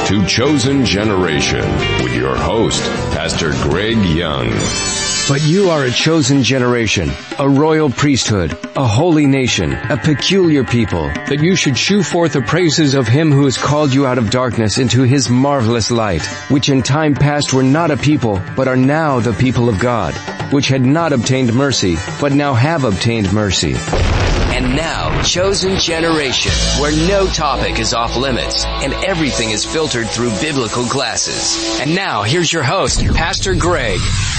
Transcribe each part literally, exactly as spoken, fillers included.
to Chosen Generation with your host, Pastor Greg Young. But you are a chosen generation, a royal priesthood, a holy nation, a peculiar people, that you should shew forth the praises of him who has called you out of darkness into his marvelous light, which in time past were not a people, but are now the people of God, which had not obtained mercy, but now have obtained mercy. And now, Chosen Generation, where no topic is off limits and everything is filtered through biblical glasses. And now, here's your host, Pastor Greg.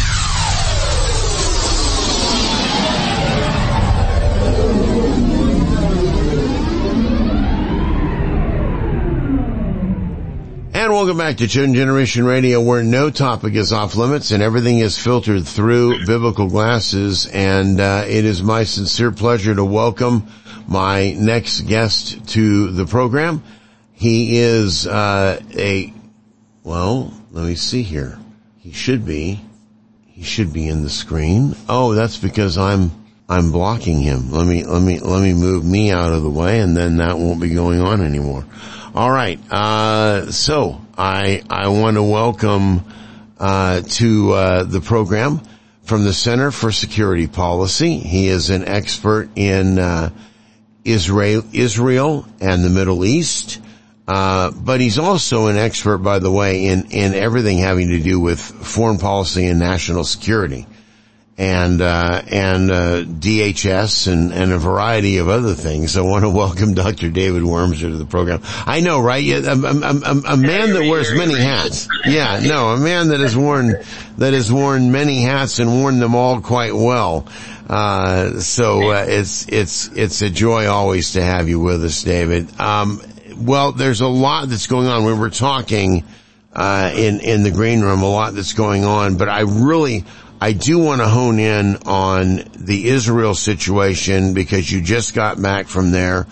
And welcome back to Chosen Generation Radio, where no topic is off limits and everything is filtered through biblical glasses. And uh, it is my sincere pleasure to welcome my next guest to the program. He is uh, a, well, let me see here. He should be, he should be in the screen. Oh, that's because I'm, I'm blocking him. Let me, let me, let me move me out of the way, and then that won't be going on anymore. All right. Uh, so I, I want to welcome, uh, to, uh, the program from the Center for Security Policy. He is an expert in, uh, Israel, Israel and the Middle East. Uh, but he's also an expert, by the way, in, in everything having to do with foreign policy and national security. And, uh, and, uh, D H S and, and a variety of other things. I want to welcome Doctor David Wormser to the program. I know, right? A, a, a, a man that wears many hats. Yeah, no, a man that has worn, that has worn many hats and worn them all quite well. Uh, so, uh, it's, it's, it's a joy always to have you with us, David. Um, well, there's a lot that's going on. We were talking, uh, in, in the green room, a lot that's going on, but I really, I do want to hone in on the Israel situation because you just got back from there.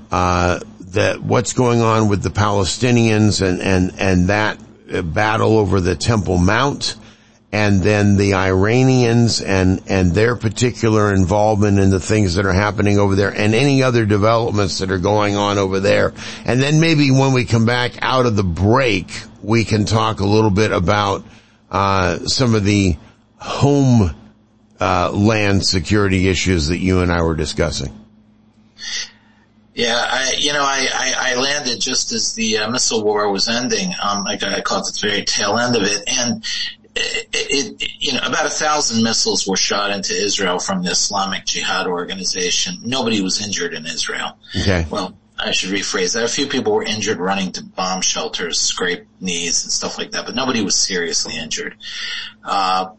Uh, that what's going on with the Palestinians and, and, and that battle over the Temple Mount, and then the Iranians and, and their particular involvement in the things that are happening over there, and any other developments that are going on over there. And then maybe when we come back out of the break, we can talk a little bit about, uh, some of the home uh land security issues that you and I were discussing. Yeah, I, you know, I, I, I landed just as the uh, missile war was ending. Um, I, I caught the very tail end of it, and it, it, you know, about a thousand missiles were shot into Israel from the Islamic Jihad organization. Nobody was injured in Israel. Okay. Well, I should rephrase that. A few people were injured running to bomb shelters, scraped knees and stuff like that, but nobody was seriously injured. Uh,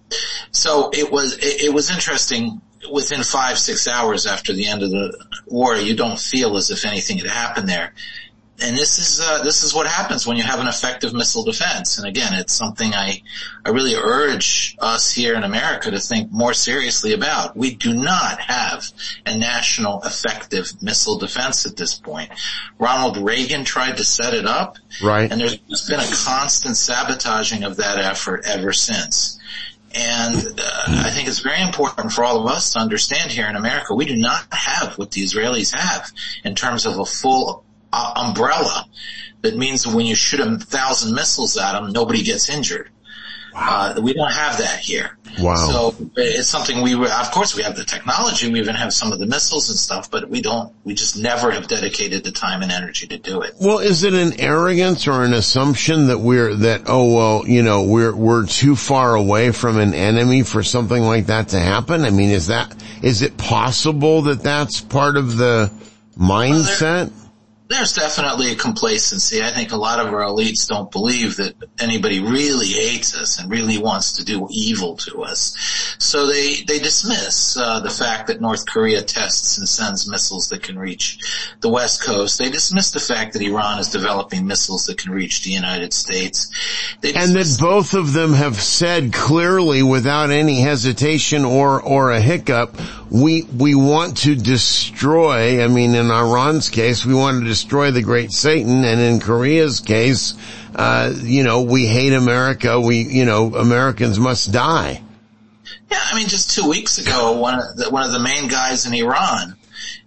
so it was, it, it was interesting. Within five, six hours after the end of the war, you don't feel as if anything had happened there. And this is, uh, this is what happens when you have an effective missile defense. And again, it's something I, I really urge us here in America to think more seriously about. We do not have a national effective missile defense at this point. Ronald Reagan tried to set it up. Right. And there's been a constant sabotaging of that effort ever since. And uh, I think it's very important for all of us to understand here in America, we do not have what the Israelis have in terms of a full Uh, umbrella that means that when you shoot a thousand missiles at them, nobody gets injured. Wow. Uh, we don't have that here. Wow. So it's something we, of course we have the technology, we even have some of the missiles and stuff, but we don't, we just never have dedicated the time and energy to do it. Well, is it an arrogance or an assumption that we're, that, oh well, you know, we're, we're too far away from an enemy for something like that to happen? I mean, is that, is it possible that that's part of the mindset? Well, there's definitely a complacency. I think a lot of our elites don't believe that anybody really hates us and really wants to do evil to us. So they, they dismiss, uh, the fact that North Korea tests and sends missiles that can reach the West Coast. They dismiss the fact that Iran is developing missiles that can reach the United States. They and that both of them have said clearly without any hesitation or, or a hiccup, we, we want to destroy, I mean, in Iran's case, we want to destroy the great Satan, and in Korea's case, uh, you know, we hate America, we, you know, Americans must die. Yeah, I mean, just two weeks ago, one of the, one of the main guys in Iran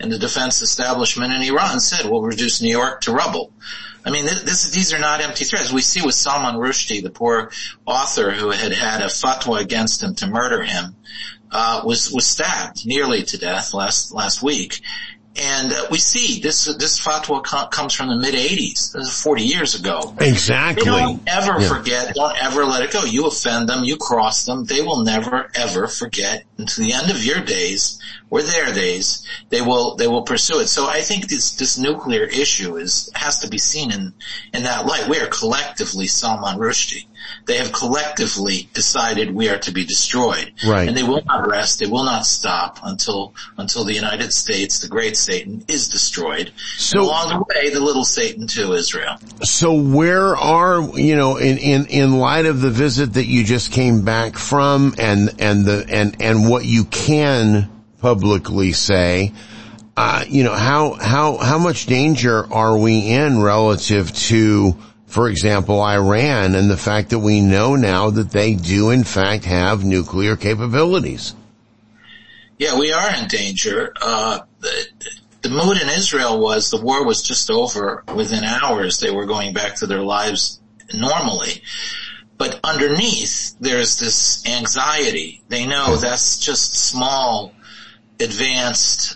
in the defense establishment in Iran said, we'll reduce New York to rubble. I mean, this, this, these are not empty threats. We see with Salman Rushdie, the poor author who had had a fatwa against him to murder him, uh, was, was stabbed nearly to death last, last week. And uh, we see this, this fatwa co- comes from the mid eighties. This is forty years ago. Exactly. They don't ever yeah. forget, don't ever let it go. You offend them, you cross them, they will never ever forget until the end of your days or their days. They will, they will pursue it. So I think this, this nuclear issue is, has to be seen in, in that light. We are collectively Salman Rushdie. They have collectively decided we are to be destroyed. Right. And they will not rest, they will not stop until, until the United States, the great Satan, is destroyed. So, and along the way, the little Satan too, Israel. So where are, you know, in, in, in light of the visit that you just came back from and, and the, and, and what you can publicly say, uh, you know, how, how, how much danger are we in relative to, for example, Iran and the fact that we know now that they do in fact have nuclear capabilities? Yeah, we are in danger. Uh, the, the mood in Israel was the war was just over within hours. They were going back to their lives normally. But underneath, there's this anxiety. They know that's just small, advanced,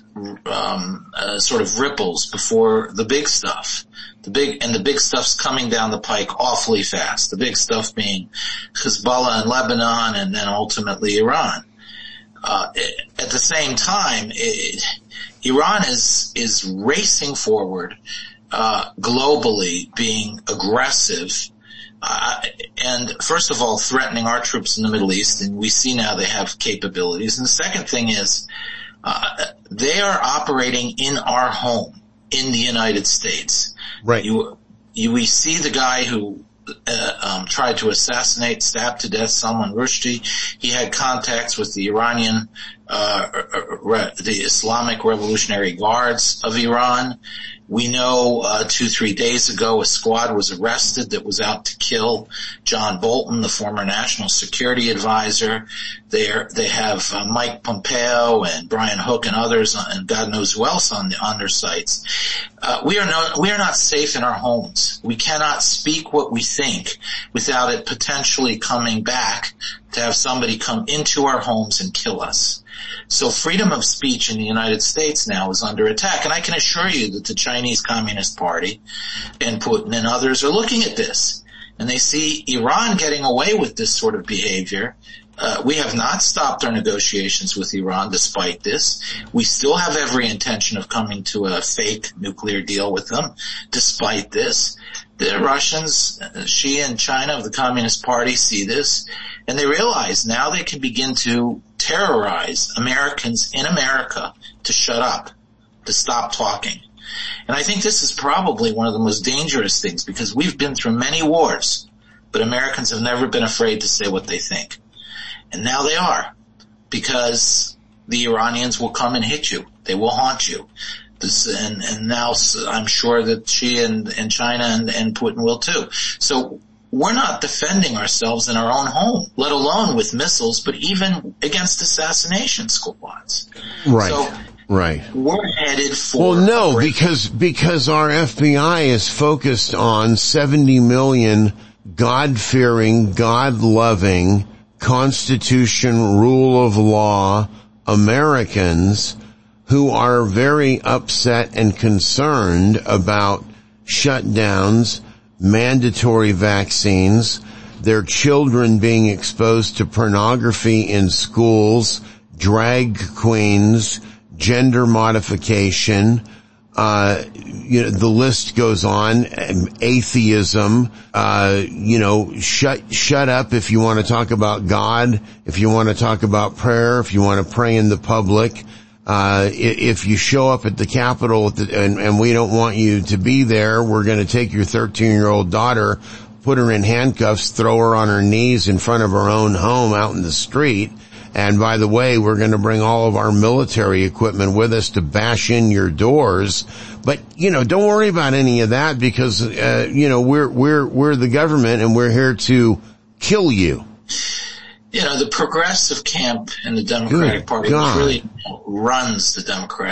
um, uh, sort of ripples before the big stuff. The big, and the big stuff's coming down the pike awfully fast. The big stuff being Hezbollah and Lebanon and then ultimately Iran. Uh, at the same time, it, Iran is, is racing forward, uh, globally, being aggressive, uh, and first of all, threatening our troops in the Middle East, and we see now they have capabilities. And the second thing is, uh, they are operating in our home, in the United States. Right. You, you, we see the guy who, uh, um, tried to assassinate, stabbed to death Salman Rushdie. He had contacts with the Iranian, uh, re- the Islamic Revolutionary Guards of Iran. We know, uh, two, three days ago, a squad was arrested that was out to kill John Bolton, the former national security advisor. They're, they have uh, Mike Pompeo and Brian Hook and others, and God knows who else on the, on their sites. Uh, we are not, we are not safe in our homes. We cannot speak what we think without it potentially coming back to have somebody come into our homes and kill us. So freedom of speech in the United States now is under attack. And I can assure you that the Chinese Communist Party and Putin and others are looking at this. And they see Iran getting away with this sort of behavior. Uh, we have not stopped our negotiations with Iran despite this. We still have every intention of coming to a fake nuclear deal with them despite this. The Russians, Xi and China of the Communist Party see this, and they realize now they can begin to terrorize Americans in America to shut up, to stop talking. And I think this is probably one of the most dangerous things because we've been through many wars, but Americans have never been afraid to say what they think. And now they are, because the Iranians will come and hit you. They will haunt you. This, and, and now I'm sure that Xi and, and China and, and Putin will too. So we're not defending ourselves in our own home, let alone with missiles, but even against assassination squads. Right. So right. We're headed for... Well, no, because, because our F B I is focused on seventy million God-fearing, God-loving, Constitution, rule of law Americans who are very upset and concerned about shutdowns, mandatory vaccines, their children being exposed to pornography in schools, drag queens, gender modification, uh, you know, the list goes on, atheism, uh, you know, shut, shut up if you want to talk about God, if you want to talk about prayer, if you want to pray in the public. Uh, if you show up at the Capitol and, and we don't want you to be there, we're going to take your thirteen-year-old daughter, put her in handcuffs, throw her on her knees in front of her own home out in the street. And by the way, we're going to bring all of our military equipment with us to bash in your doors. But, you know, don't worry about any of that because, uh, you know, we're, we're, we're the government and we're here to kill you. You know, the progressive camp in the Democratic Good Party, God. which really runs the Democratic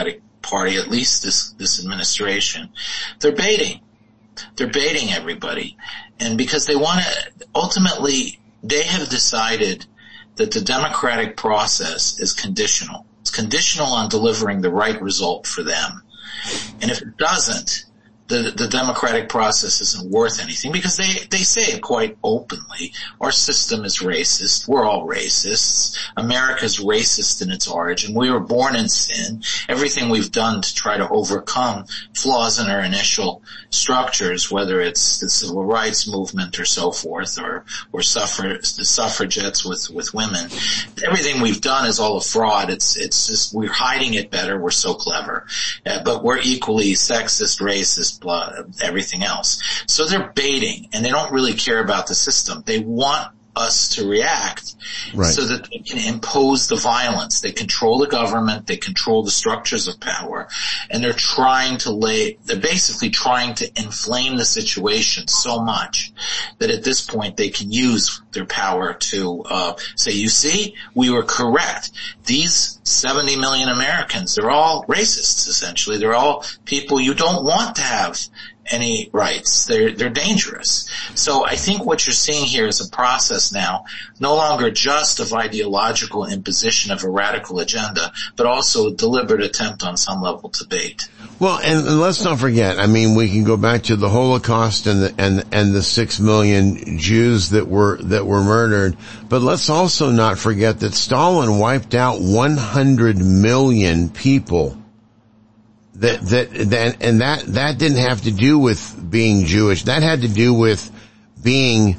party, at least this, this administration, they're baiting. They're baiting everybody. And because they want to, ultimately, they have decided that the democratic process is conditional. It's conditional on delivering the right result for them. And if it doesn't, the, the democratic process isn't worth anything, because they, they say it quite openly. Our system is racist. We're all racists. America's racist in its origin. We were born in sin. Everything we've done to try to overcome flaws in our initial structures, whether it's the civil rights movement or so forth, or, or suffrage, the suffragettes with, with women, everything we've done is all a fraud. It's, it's just, we're hiding it better. We're so clever. Uh, but we're equally sexist, racist, blood, everything else. So they're baiting, and they don't really care about the system. They want us to react, right, so that they can impose the violence. They control the government, they control the structures of power, and they're trying to lay, they're basically trying to inflame the situation so much that at this point they can use their power to uh say, you see, we were correct. These seventy million Americans, they're all racists, essentially. They're all people you don't want to have any rights. They're, they're dangerous. So I think what you're seeing here is a process now, no longer just of ideological imposition of a radical agenda, but also a deliberate attempt on some level to bait. Well, and, and let's not forget, I mean, we can go back to the Holocaust and the, and, and the six million Jews that were, that were murdered, but let's also not forget that Stalin wiped out one hundred million people. That, that, that, and that, that didn't have to do with being Jewish. That had to do with being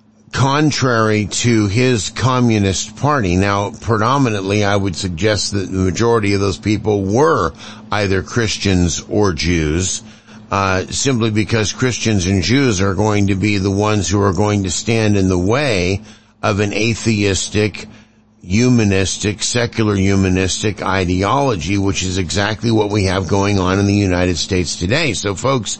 contrary to his Communist Party. Now, predominantly, I would suggest that the majority of those people were either Christians or Jews, uh, simply because Christians and Jews are going to be the ones who are going to stand in the way of an atheistic, humanistic, secular humanistic ideology, which is exactly what we have going on in the United States today. So folks,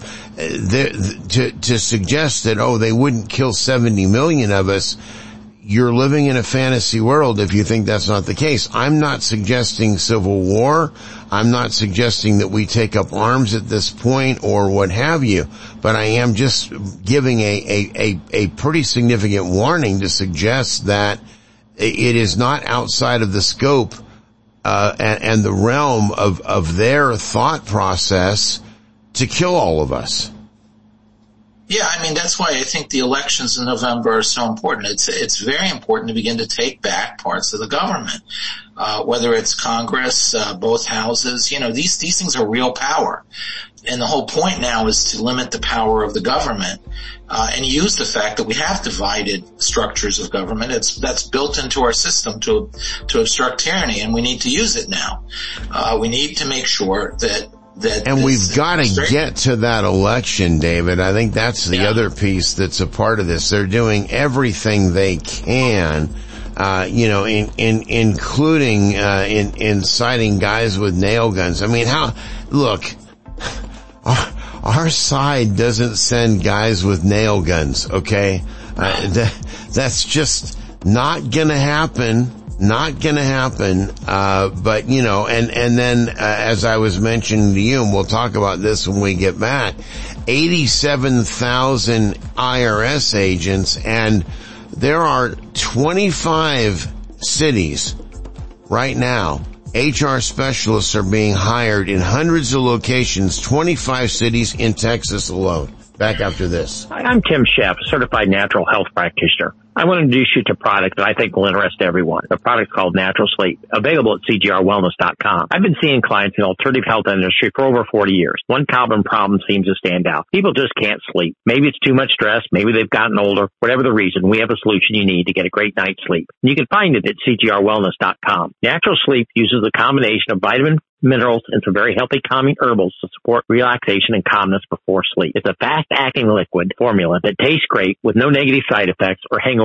to, to suggest that, oh, they wouldn't kill seventy million of us, you're living in a fantasy world if you think that's not the case. I'm not suggesting civil war. I'm not suggesting that we take up arms at this point or what have you, but I am just giving a, a, a, a pretty significant warning to suggest that it is not outside of the scope uh and, and the realm of of their thought process to kill all of us. Yeah, I mean, that's why I think the elections in November are so important. It's it's very important to begin to take back parts of the government, uh whether it's Congress, uh both houses. You know, these these things are real power. And the whole point now is to limit the power of the government, uh, and use the fact that we have divided structures of government. It's, that's built into our system to, to obstruct tyranny, and we need to use it now. Uh, we need to make sure that, that. And we've got to get to that election, David. I think that's the yeah. other piece that's a part of this. They're doing everything they can. Uh, you know, in, in, including, uh, in, inciting guys with nail guns. I mean, how, look, Our, our side doesn't send guys with nail guns, okay? Uh, that, that's just not gonna happen, not gonna happen, uh, but you know, and, and then, uh, as I was mentioning to you, and we'll talk about this when we get back, eighty-seven thousand I R S agents, and there are twenty-five cities right now. H R specialists are being hired in hundreds of locations, twenty-five cities in Texas alone. Back after this. Hi, I'm Tim Sheff, certified natural health practitioner. I want to introduce you to a product that I think will interest everyone. The product's called Natural Sleep, available at C G R wellness dot com. I've been seeing clients in the alternative health industry for over forty years. One common problem seems to stand out. People just can't sleep. Maybe it's too much stress. Maybe they've gotten older. Whatever the reason, we have a solution you need to get a great night's sleep. You can find it at C G R wellness dot com. Natural Sleep uses a combination of vitamin, minerals, and some very healthy calming herbals to support relaxation and calmness before sleep. It's a fast-acting liquid formula that tastes great with no negative side effects or hangover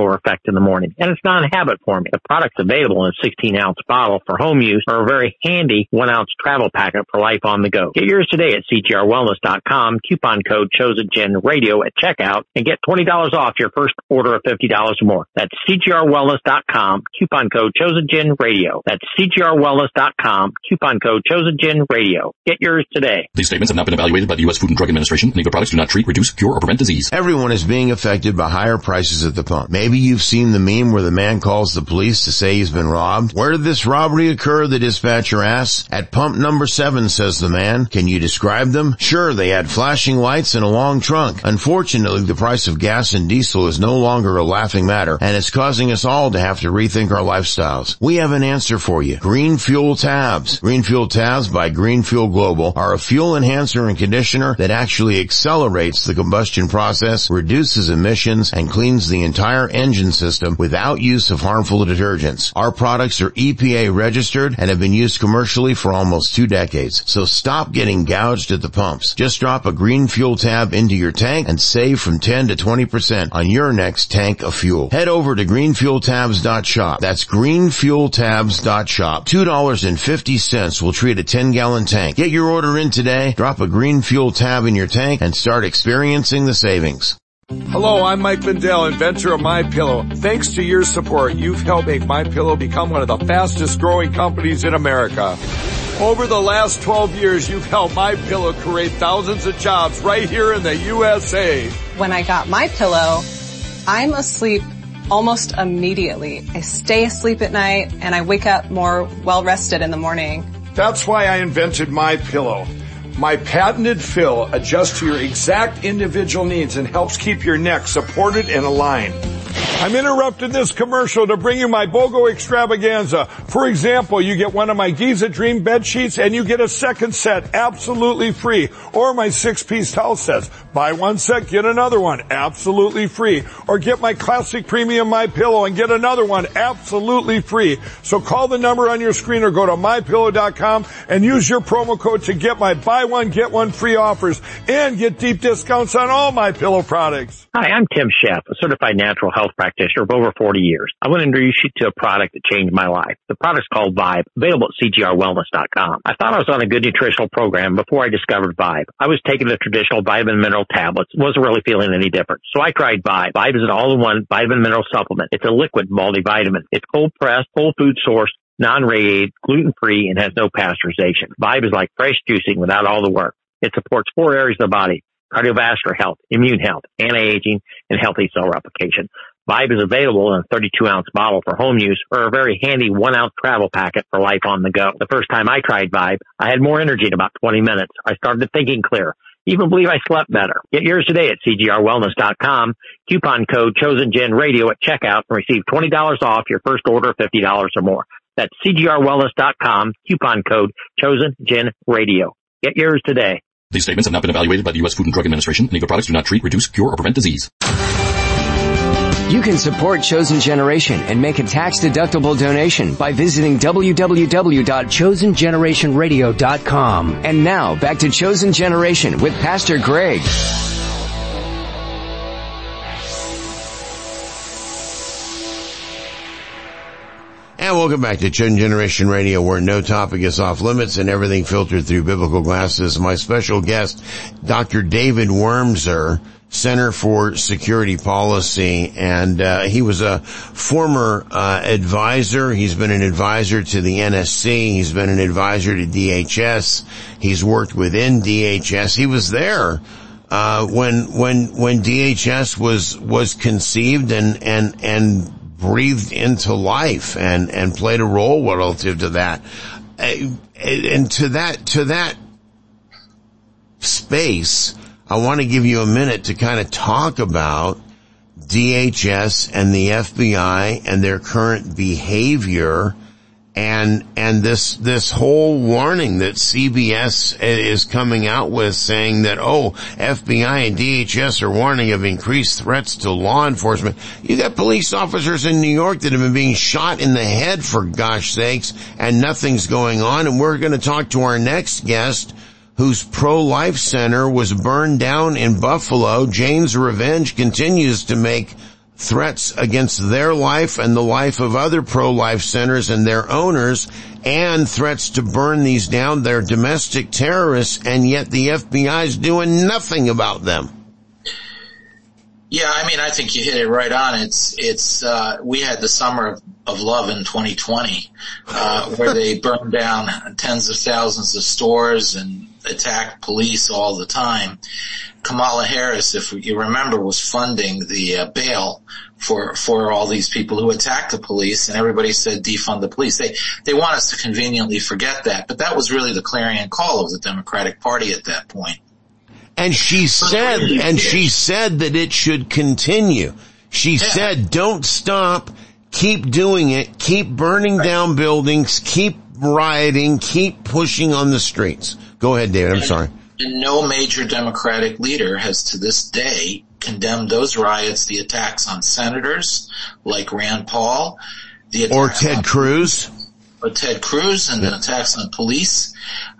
hangover effect in the morning, and it's not a habit forming. The product's available in a sixteen ounce bottle for home use or a very handy one ounce travel packet for life on the go. Get yours today at C G R wellness dot com, coupon code ChosenGen Radio at checkout, and get twenty dollars off your first order of fifty dollars or more. That's C G R wellness dot com, coupon code ChosenGen Radio. That's C G R wellness dot com, coupon code ChosenGen Radio. Get yours today. These statements have not been evaluated by the U S Food and Drug Administration. Any of the products do not treat, reduce, cure, or prevent disease. Everyone is being affected by higher prices at the pump. Maybe you've seen the meme where the man calls the police to say he's been robbed. Where did this robbery occur? The dispatcher asks. At pump number seven, says the man. Can you describe them? Sure, they had flashing lights and a long trunk. Unfortunately, the price of gas and diesel is no longer a laughing matter, and it's causing us all to have to rethink our lifestyles. We have an answer for you. Green Fuel Tabs. Green Fuel Tabs by Green Fuel Global are a fuel enhancer and conditioner that actually accelerates the combustion process, reduces emissions, and cleans the entire engine system without use of harmful detergents. Our products are E P A registered and have been used commercially for almost two decades. So stop getting gouged at the pumps. Just drop a Green Fuel Tab into your tank and save from ten to twenty percent on your next tank of fuel. Head over to green fuel tabs dot shop. That's green fuel tabs dot shop. two dollars and fifty cents will treat a ten gallon tank. Get your order in today, drop a Green Fuel Tab in your tank, and start experiencing the savings. Hello, I'm Mike Lindell, inventor of MyPillow. Thanks to your support, you've helped make MyPillow become one of the fastest growing companies in America. Over the last twelve years, you've helped MyPillow create thousands of jobs right here in the U S A. When I got MyPillow, I'm asleep almost immediately. I stay asleep at night and I wake up more well-rested in the morning. That's why I invented MyPillow. My patented fill adjusts to your exact individual needs and helps keep your neck supported and aligned. I'm interrupting this commercial to bring you my BOGO extravaganza. For example, you get one of my Giza Dream bed sheets and you get a second set absolutely free. Or my six-piece towel sets. Buy one set, get another one absolutely free. Or get my classic premium MyPillow and get another one absolutely free. So call the number on your screen or go to my pillow dot com and use your promo code to get my buy one, get one free offers and get deep discounts on all MyPillow products. Hi, I'm Tim Sheff, a certified natural health practitioner of over forty years. I want to introduce you to a product that changed my life. The product's called Vibe, available at C G R wellness dot com. I thought I was on a good nutritional program before I discovered Vibe. I was taking the traditional vitamin and mineral tablets, wasn't really feeling any different. So I tried Vibe. Vibe is an all-in-one vitamin mineral supplement. It's a liquid multivitamin. It's cold-pressed, whole food source, non-radiated, gluten-free, and has no pasteurization. Vibe is like fresh juicing without all the work. It supports four areas of the body: cardiovascular health, immune health, anti-aging, and healthy cell replication. Vibe is available in a thirty-two ounce bottle for home use or a very handy one ounce travel packet for life on the go. The first time I tried Vibe, I had more energy in about twenty minutes. I started thinking clear. Even believe I slept better. Get yours today at C G R wellness dot com. Coupon code ChosenGen Radio at checkout and receive twenty dollars off your first order of fifty dollars or more. That's C G R wellness dot com. Coupon code ChosenGen Radio. Get yours today. These statements have not been evaluated by the U S Food and Drug Administration. Any of the products do not treat, reduce, cure, or prevent disease. You can support Chosen Generation and make a tax-deductible donation by visiting w w w dot chosen generation radio dot com. And now, back to Chosen Generation with Pastor Greg. And welcome back to Chosen Generation Radio, where no topic is off limits and everything filtered through biblical glasses. My special guest, Doctor David Wormser, Center for Security Policy, and uh, he was a former uh, advisor. He's been an advisor to the N S C. He's been an advisor to D H S. He's worked within D H S. He was there uh when when when D H S was was conceived and and and breathed into life and and played a role relative to that. And to that to that space, I want to give you a minute to kind of talk about D H S and the F B I and their current behavior and and this this whole warning that C B S is coming out with, saying that, oh, F B I and D H S are warning of increased threats to law enforcement. You got police officers in New York that have been being shot in the head, for gosh sakes, and nothing's going on. And we're going to talk to our next guest, whose pro-life center was burned down in Buffalo. Jane's Revenge continues to make threats against their life and the life of other pro-life centers and their owners, and threats to burn these down. They're domestic terrorists, and yet the F B I is doing nothing about them. Yeah, I mean, I think you hit it right on. It's, it's, uh, we had the summer of, of love in twenty twenty, uh, where they burned down tens of thousands of stores and attacked police all the time. Kamala Harris, if you remember, was funding the uh, bail for, for all these people who attacked the police, and everybody said defund the police. They, they want us to conveniently forget that, but that was really the clarion call of the Democratic Party at that point. And she said, and she said that it should continue. She yeah. said, don't stop, keep doing it, keep burning right. down buildings, keep rioting, keep pushing on the streets. Go ahead, David, I'm and, sorry. And no major Democratic leader has to this day condemned those riots, the attacks on senators like Rand Paul, the or Ted on, Cruz. Or Ted Cruz and yeah. the attacks on police,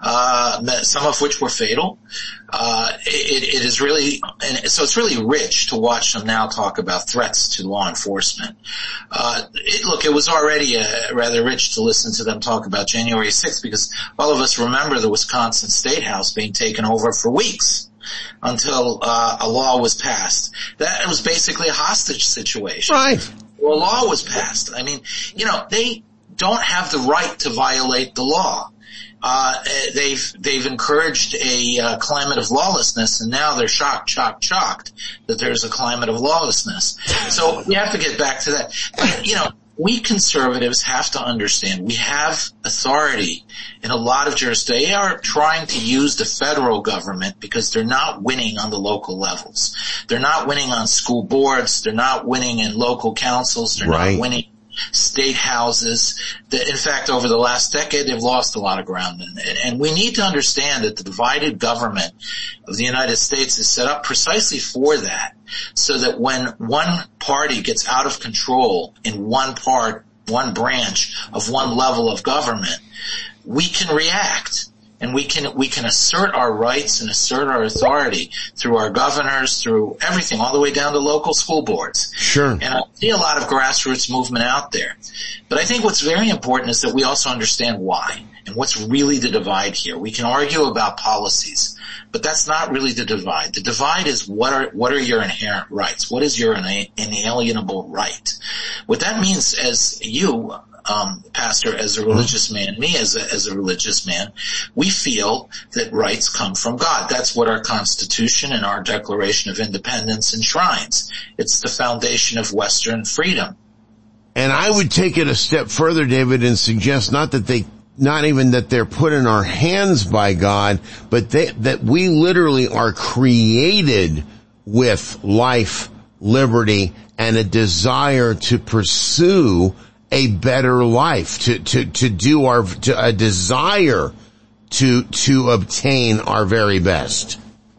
uh, some of which were fatal. Uh, it, it is really, and so it's really rich to watch them now talk about threats to law enforcement. Uh, it, look, it was already uh, rather rich to listen to them talk about January sixth, because all of us remember the Wisconsin State House being taken over for weeks until uh, a law was passed. That was basically a hostage situation. Right. Well, a law was passed. I mean, you know, they don't have the right to violate the law. Uh, they've, they've encouraged a uh, climate of lawlessness, and now they're shocked, shocked, shocked that there's a climate of lawlessness. So we have to get back to that. But, you know, we conservatives have to understand we have authority in a lot of jurisdictions. They are trying to use the federal government because they're not winning on the local levels. They're not winning on school boards. They're not winning in local councils. They're right. not winning state houses. That, in fact, over the last decade, they've lost a lot of ground. And, and we need to understand that the divided government of the United States is set up precisely for that, so that when one party gets out of control in one part, one branch of one level of government, we can react. And we can, we can assert our rights and assert our authority through our governors, through everything, all the way down to local school boards. Sure. And I see a lot of grassroots movement out there. But I think what's very important is that we also understand why and what's really the divide here. We can argue about policies, but that's not really the divide. The divide is what are, what are your inherent rights? What is your inalienable right? What that means, as you, Um, pastor, as a religious man, me as a, as a religious man, we feel that rights come from God. That's what our Constitution and our Declaration of Independence enshrines. It's the foundation of Western freedom. And I would take it a step further, David, and suggest not that they, not even that they're put in our hands by God, but they, that we literally are created with life, liberty, and a desire to pursue a better life, to, to, to do our, to, a desire to, to obtain our very best.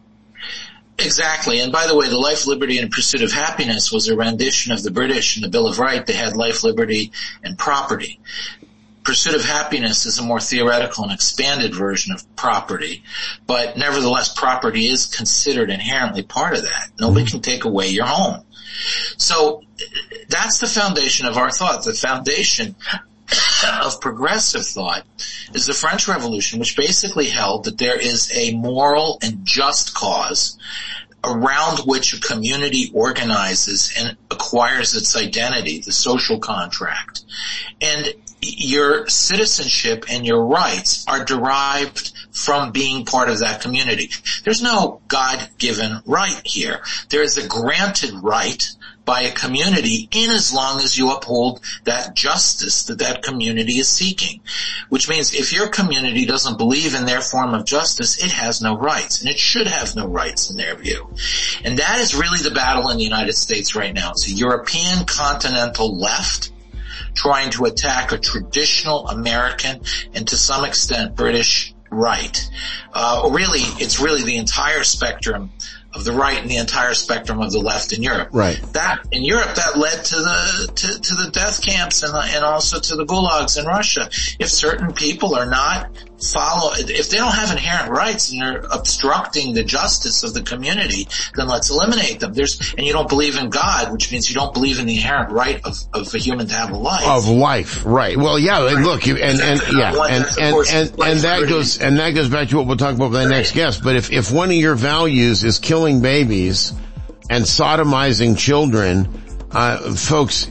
Exactly. And by the way, the life, liberty, and pursuit of happiness was a rendition of the British in the Bill of Rights. They had life, liberty, and property. Pursuit of happiness is a more theoretical and expanded version of property, but nevertheless, property is considered inherently part of that. Nobody can take away your home. So that's the foundation of our thought. The foundation of progressive thought is the French Revolution, which basically held that there is a moral and just cause around which a community organizes and acquires its identity, the social contract. And your citizenship and your rights are derived from being part of that community. There's no God-given right here. There is a granted right by a community in as long as you uphold that justice that that community is seeking. Which means if your community doesn't believe in their form of justice, it has no rights, and it should have no rights in their view. And that is really the battle in the United States right now. It's a European continental left trying to attack a traditional American and to some extent British right. Uh, really, it's really the entire spectrum of the right and the entire spectrum of the left in Europe. Right. That, in Europe, that led to the, to, to the death camps and, and also to the gulags in Russia. If certain people are not follow, if they don't have inherent rights and they're obstructing the justice of the community, then let's eliminate them. There's, and you don't believe in God, which means you don't believe in the inherent right of, of a human to have a life. Of life, right. Well, yeah, and look, you, and, and, yeah, and, and, and, and that goes, and that goes back to what we'll talk about with the next guest. But if, if one of your values is killing babies and sodomizing children, uh, folks,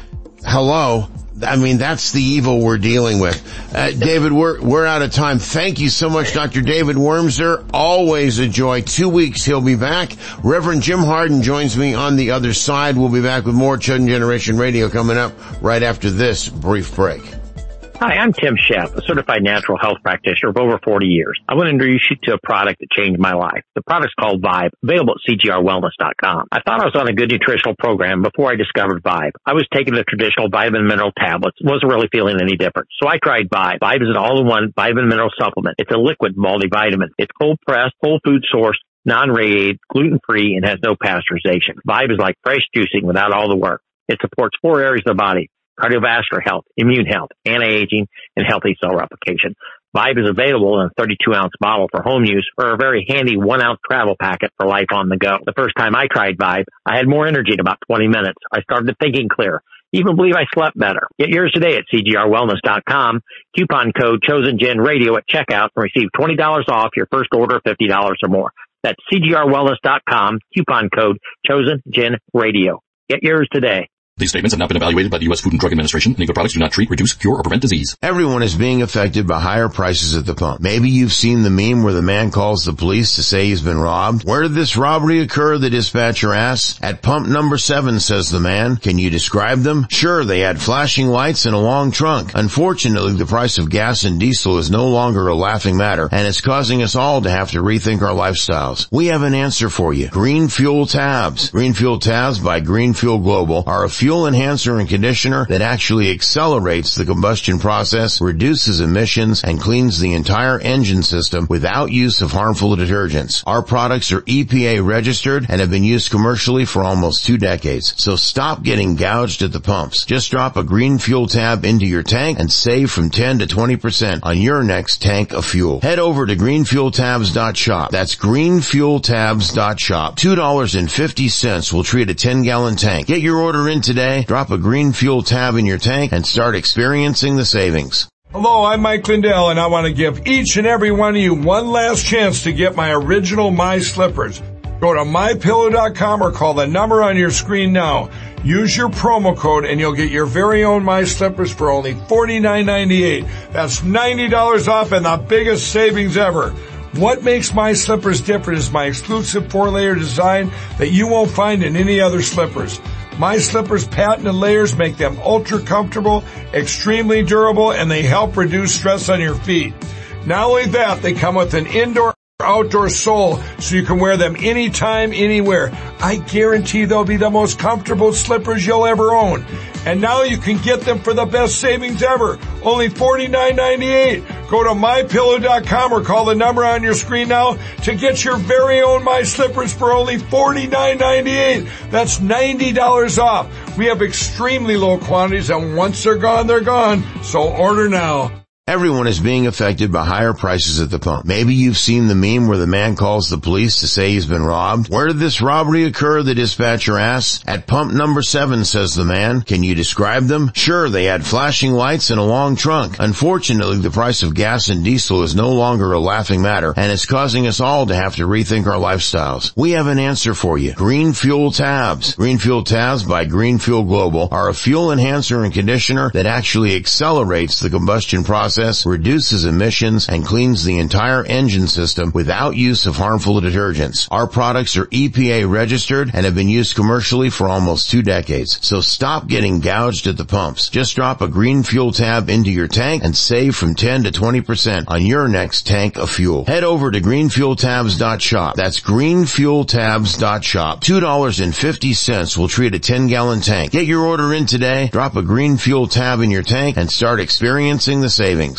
hello. I mean, that's the evil we're dealing with. Uh, David, we're, we're out of time. Thank you so much, Doctor David Wormser. Always a joy. Two weeks he'll be back. Reverend Jim Harden joins me on the other side. We'll be back with more Chosen Generation Radio coming up right after this brief break. Hi, I'm Tim Sheff, a certified natural health practitioner of over forty years. I want to introduce you to a product that changed my life. The product's called Vibe, available at C G R wellness dot com. I thought I was on a good nutritional program before I discovered Vibe. I was taking the traditional vitamin mineral tablets, wasn't really feeling any different. So I tried Vibe. Vibe is an all-in-one vitamin mineral supplement. It's a liquid multivitamin. It's cold-pressed, whole food sourced, non-radiated, gluten-free, and has no pasteurization. Vibe is like fresh juicing without all the work. It supports four areas of the body: cardiovascular health, immune health, anti-aging, and healthy cell replication. Vibe is available in a thirty-two ounce bottle for home use or a very handy one ounce travel packet for life on the go. The first time I tried Vibe, I had more energy in about twenty minutes. I started thinking clear. Even believe I slept better. Get yours today at C G R wellness dot com. Coupon code ChosenGenRadio at checkout and receive twenty dollars off your first order of fifty dollars or more. That's C G R wellness dot com. Coupon code ChosenGenRadio. Get yours today. These statements have not been evaluated by the U S Food and Drug Administration. Legal products do not treat, reduce, cure, or prevent disease. Everyone is being affected by higher prices at the pump. Maybe you've seen the meme where the man calls the police to say he's been robbed. Where did this robbery occur? The dispatcher asks. At pump number seven, says the man. Can you describe them? Sure, they had flashing lights and a long trunk. Unfortunately, the price of gas and diesel is no longer a laughing matter, and it's causing us all to have to rethink our lifestyles. We have an answer for you. Green Fuel Tabs. Green Fuel Tabs by Green Fuel Global are a fuel enhancer and conditioner that actually accelerates the combustion process, reduces emissions, and cleans the entire engine system without use of harmful detergents. Our products are E P A registered and have been used commercially for almost two decades. So stop getting gouged at the pumps. Just drop a Green Fuel Tab into your tank and save from ten to twenty percent on your next tank of fuel. Head over to green fuel tabs dot shop. That's green fuel tabs dot shop. two dollars and fifty cents will treat a ten gallon tank. Get your order in today. Drop a Green Fuel Tab in your tank and start experiencing the savings. Hello, I'm Mike Lindell, and I want to give each and every one of you one last chance to get my original My Slippers. Go to my pillow dot com or call the number on your screen now. Use your promo code and you'll get your very own My Slippers for only forty-nine ninety-eight. That's ninety dollars off and the biggest savings ever. What makes My Slippers different is my exclusive four-layer design that you won't find in any other slippers. My Slippers patented layers make them ultra comfortable, extremely durable, and they help reduce stress on your feet. Not only that, they come with an indoor outdoor sole so you can wear them anytime, anywhere. I guarantee they'll be the most comfortable slippers you'll ever own. And now you can get them for the best savings ever. Only forty-nine ninety-eight. Go to my pillow dot com or call the number on your screen now to get your very own My Slippers for only forty-nine ninety-eight. That's ninety dollars off. We have extremely low quantities, and once they're gone, they're gone. So order now. Everyone is being affected by higher prices at the pump. Maybe you've seen the meme where the man calls the police to say he's been robbed. Where did this robbery occur? The dispatcher asks. At pump number seven, says the man. Can you describe them? Sure, they had flashing lights and a long trunk. Unfortunately, the price of gas and diesel is no longer a laughing matter, and it's causing us all to have to rethink our lifestyles. We have an answer for you. Green Fuel Tabs. Green Fuel Tabs by Green Fuel Global are a fuel enhancer and conditioner that actually accelerates the combustion process, reduces emissions, and cleans the entire engine system without use of harmful detergents. Our products are E P A registered and have been used commercially for almost two decades. So stop getting gouged at the pumps. Just drop a Green Fuel Tab into your tank and save from ten to twenty percent on your next tank of fuel. Head over to green fuel tabs dot shop. That's green fuel tabs dot shop. two dollars and fifty cents will treat a ten gallon tank. Get your order in today. Drop a Green Fuel Tab in your tank and start experiencing the savings.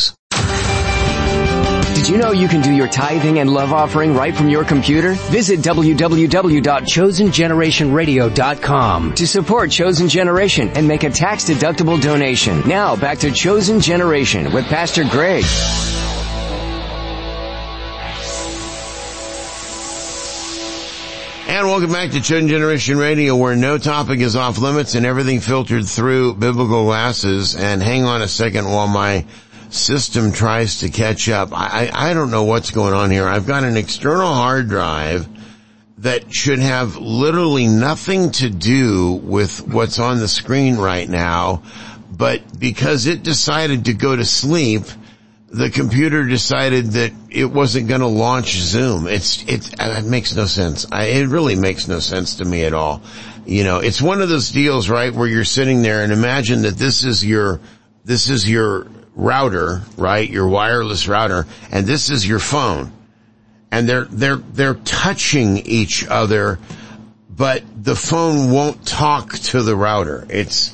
Did you know you can do your tithing and love offering right from your computer? Visit w w w dot chosen generation radio dot com to support Chosen Generation and make a tax-deductible donation. Now back to Chosen Generation with Pastor Greg. welcome back to Chosen Generation Radio, where no topic is off limits and everything filtered through biblical glasses. And hang on a second while my system tries to catch up. I, I don't know what's going on here. I've got an external hard drive that should have literally nothing to do with what's on the screen right now, but because it decided to go to sleep, the computer decided that it wasn't going to launch Zoom. It's, it's, it makes no sense. I, it really makes no sense to me at all. You know, it's one of those deals, right, where you're sitting there and imagine that this is your, this is your router, right, your wireless router, and this is your phone. And they're, they're, they're touching each other, but the phone won't talk to the router. It's,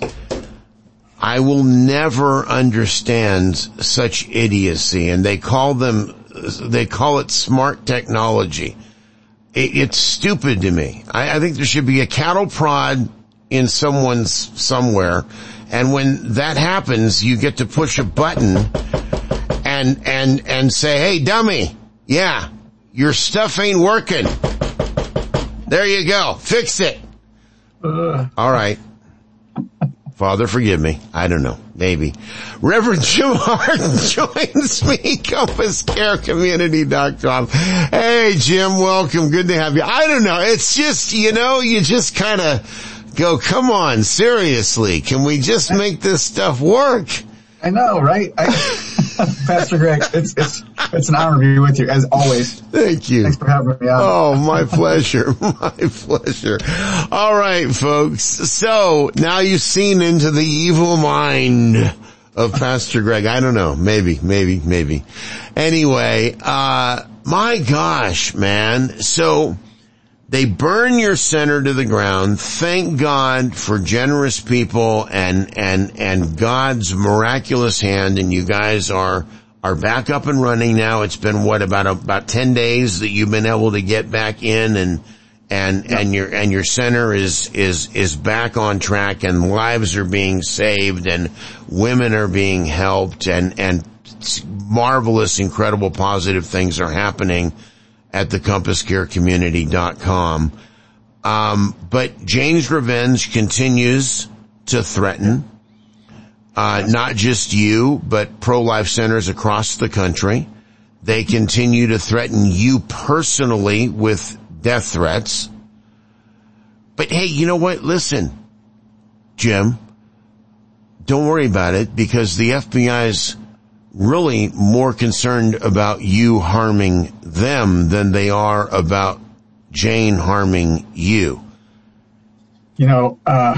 I will never understand such idiocy, and they call them, they call it smart technology. It, it's stupid to me. I, I think there should be a cattle prod in someone's somewhere, and when that happens, you get to push a button and, and, and say, hey, dummy, yeah, your stuff ain't working. There you go. Fix it. Uh. All right. Father, forgive me. I don't know. Maybe. Reverend Jim Harden joins me, compass care community dot com. Hey, Jim, welcome. Good to have you. I don't know. It's just, you know, you just kind of go, come on, seriously. Can we just make this stuff work? I know, right? I, Pastor Greg, it's, it's, it's an honor to be with you, as always. Thank you. Thanks for having me on. Oh, my pleasure. My pleasure. All right, folks. So, now you've seen into the evil mind of Pastor Greg. I don't know. Maybe, maybe, maybe. Anyway, uh, my gosh, man. So, they burn your center to the ground. Thank God for generous people and, and, and God's miraculous hand, and you guys are, are back up and running now. It's been what, about, about ten days that you've been able to get back in, and, and, and your, and your center is, is, is back on track, and lives are being saved, and women are being helped, and, and marvelous, incredible, positive things are happening at the compass care community dot com. Um, but Jane's Revenge continues to threaten, uh, not just you, but pro-life centers across the country. They continue to threaten you personally with death threats. But hey, you know what? Listen, Jim, don't worry about it, because the F B I's really more concerned about you harming them than they are about Jane harming you. You know, uh,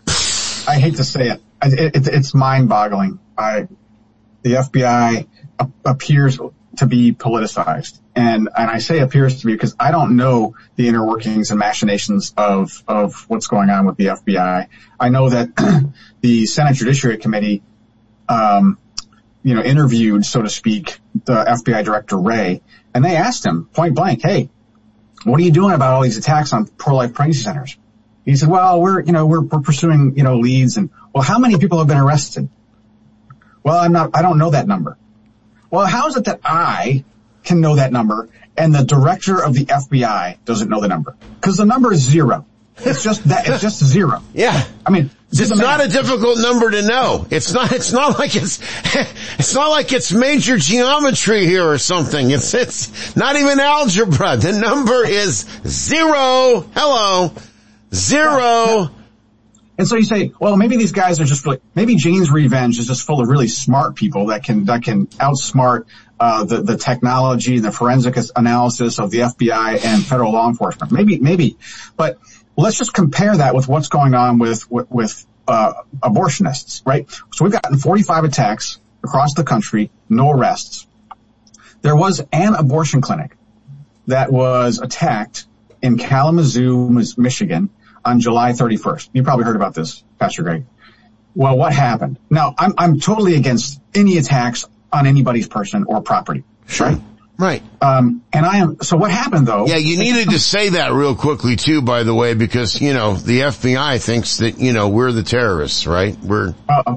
I hate to say it. it, it it's mind-boggling. I, the F B I a- appears to be politicized. And, and I say appears to be because I don't know the inner workings and machinations of, of what's going on with the F B I. I know that the Senate Judiciary Committee, um, you know, interviewed, so to speak, the F B I Director Wray, and they asked him point blank, hey, what are you doing about all these attacks on pro-life pregnancy centers? He said, well, we're, you know, we're, we're pursuing, you know, leads, and, well, how many people have been arrested? Well, I'm not, I don't know that number. Well, how is it that I can know that number and the director of the F B I doesn't know the number? Because the number is zero. It's just that, it's just zero. Yeah. I mean, it's not a difficult number to know. It's not, it's not like it's, it's not like it's major geometry here or something. It's, it's not even algebra. The number is zero. Hello. Zero. Yeah. And so you say, well, maybe these guys are just like, maybe Jane's Revenge is just full of really smart people that can, that can outsmart, uh, the, the technology, the forensic analysis of the F B I and federal law enforcement. Maybe, maybe, but let's just compare that with what's going on with, with, with uh, abortionists, right? So we've gotten forty-five attacks across the country, no arrests. There was an abortion clinic that was attacked in Kalamazoo, Michigan on July thirty-first. You probably heard about this, Pastor Greg. Well, what happened? Now, I'm, I'm totally against any attacks on anybody's person or property. Sure. Right? Right. Um, and I am, so what happened though? Yeah, you needed to say that real quickly too, by the way, because, you know, the F B I thinks that, you know, we're the terrorists, right? We're, uh,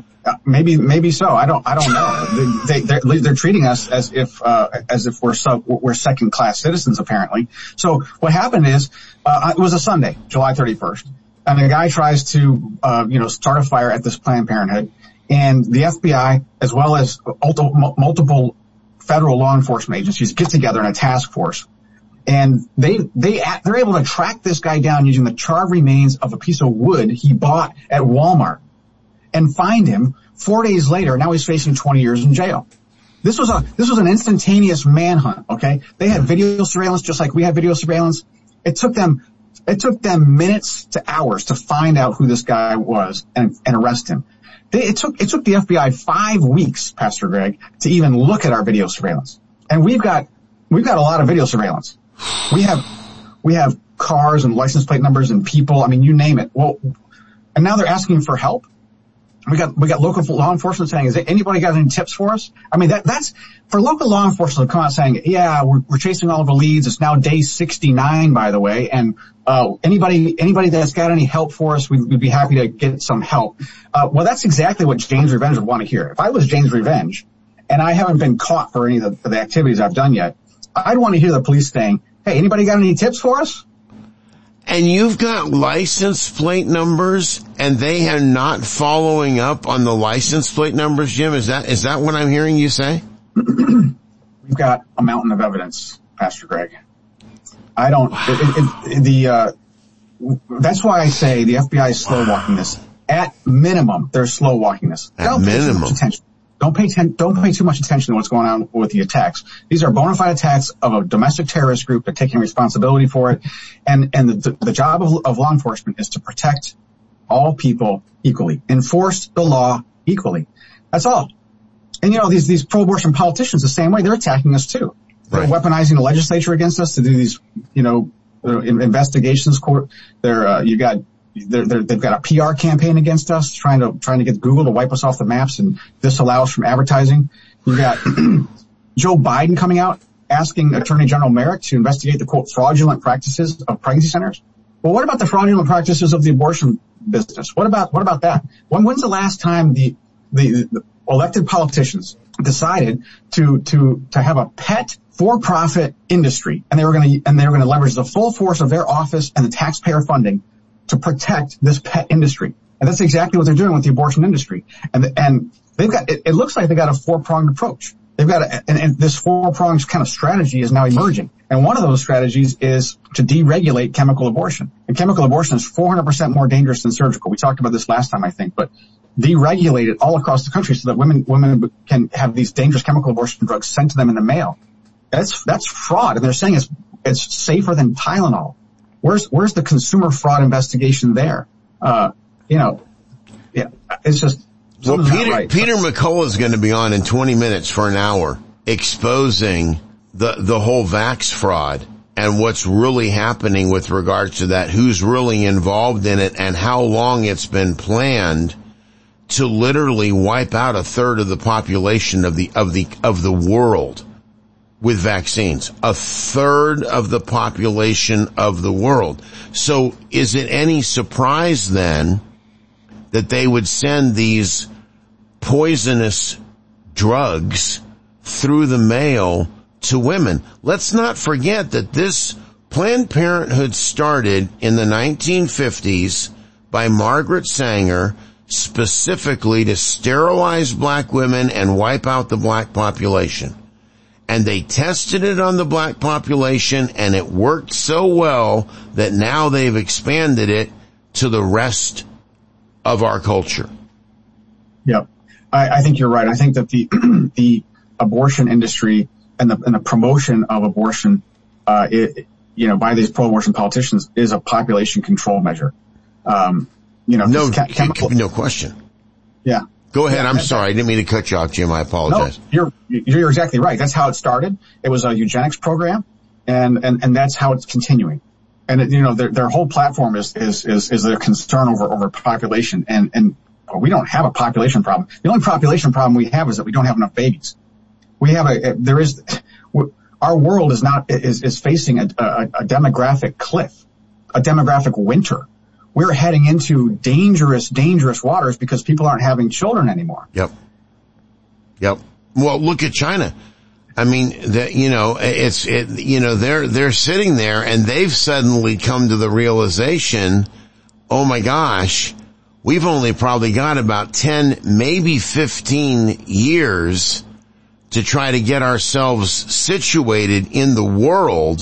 maybe, maybe so. I don't, I don't know. They, they, they're, they're treating us as if, uh, as if we're sub, we're second class citizens, apparently. So what happened is, uh, it was a Sunday, July thirty-first, and a guy tries to, uh, you know, start a fire at this Planned Parenthood, and the F B I, as well as multiple federal law enforcement agencies, get together in a task force. And they, they, they're able to track this guy down using the charred remains of a piece of wood he bought at Walmart and find him four days later. Now he's facing twenty years in jail. This was a, this was an instantaneous manhunt. Okay. They had video surveillance just like we had video surveillance. It took them, it took them minutes to hours to find out who this guy was and, and arrest him. They, it took, it took the F B I five weeks, Pastor Greg, to even look at our video surveillance. And we've got, we've got a lot of video surveillance. We have, we have cars and license plate numbers and people. I mean, you name it. Well, and now they're asking for help. We got, we got local law enforcement saying, is there anybody got any tips for us? I mean, that, that's for local law enforcement to come out saying, yeah, we're, we're chasing all of the leads. It's now day sixty-nine, by the way. And, uh, anybody, anybody that's got any help for us, we'd, we'd be happy to get some help. Uh, well, that's exactly what Jane's Revenge would want to hear. If I was Jane's Revenge and I haven't been caught for any of the, for the activities I've done yet, I'd want to hear the police saying, hey, anybody got any tips for us? And you've got license plate numbers, and they are not following up on the license plate numbers, Jim? Is that is that what I'm hearing you say? We've got a mountain of evidence, Pastor Greg. I don't, it, it, it, the, uh, that's why I say the F B I is slow walking this. At minimum, they're slow walking this. At don't minimum. Pay too much attention. Don't pay, ten, don't pay too much attention to what's going on with the attacks. These are bona fide attacks of a domestic terrorist group. They're taking responsibility for it. And, and the, the job of, of law enforcement is to protect all people equally. Enforce the law equally. That's all. And you know, these, these pro-abortion politicians, the same way, they're attacking us too. They're right. Weaponizing the legislature against us to do these, you know, investigations. Court. They're, uh, you got, They're, they're, they've got a P R campaign against us, trying to trying to get Google to wipe us off the maps and disallow us from advertising. You got Joe Biden coming out asking Attorney General Merrick to investigate the quote fraudulent practices of pregnancy centers. Well, what about the fraudulent practices of the abortion business? What about what about that? When when's the last time the the, the elected politicians decided to to to have a pet for-profit industry, and they were going to and they were going to leverage the full force of their office and the taxpayer funding to protect this pet industry? And that's exactly what they're doing with the abortion industry. And, and they've got, it, it looks like they got a four-pronged approach. They've got a, and, and this four-pronged kind of strategy is now emerging. And one of those strategies is to deregulate chemical abortion. And chemical abortion is four hundred percent more dangerous than surgical. We talked about this last time, I think, but deregulate it all across the country so that women, women can have these dangerous chemical abortion drugs sent to them in the mail. That's, that's fraud. And they're saying it's, it's safer than Tylenol. Where's, where's the consumer fraud investigation there? Uh, you know, yeah, it's just, well, Peter, right. Peter McCullough is going to be on in twenty minutes for an hour exposing the, the whole vax fraud and what's really happening with regards to that, who's really involved in it and how long it's been planned to literally wipe out a third of the population of the, of the, of the world. With vaccines, a third of the population of the world. So is it any surprise then that they would send these poisonous drugs through the mail to women? Let's not forget that this Planned Parenthood started in the nineteen fifties by Margaret Sanger specifically to sterilize black women and wipe out the black population. And they tested it on the black population, and it worked so well that now they've expanded it to the rest of our culture. Yep. I, I think you're right. I think that the the abortion industry and the, and the promotion of abortion, uh, it, you know, by these pro-abortion politicians is a population control measure. Um, you know, no, ca- chemical, no question. Yeah. Go ahead. I'm sorry. I didn't mean to cut you off, Jim. I apologize. No, you're, you're exactly right. That's how it started. It was a eugenics program, and, and, and that's how it's continuing. And, it, you know, their, their whole platform is, is, is, is their concern over, over population. And, and we don't have a population problem. The only population problem we have is that we don't have enough babies. We have a, there is, our world is not, is, is facing a, a, a demographic cliff, a demographic winter. we're heading into dangerous, dangerous waters because people aren't having children anymore. Yep. Yep. Well, look at China. I mean, the, you know, it's, it, you know, they're, they're sitting there and they've suddenly come to the realization, oh my gosh, we've only probably got about ten, maybe fifteen years to try to get ourselves situated in the world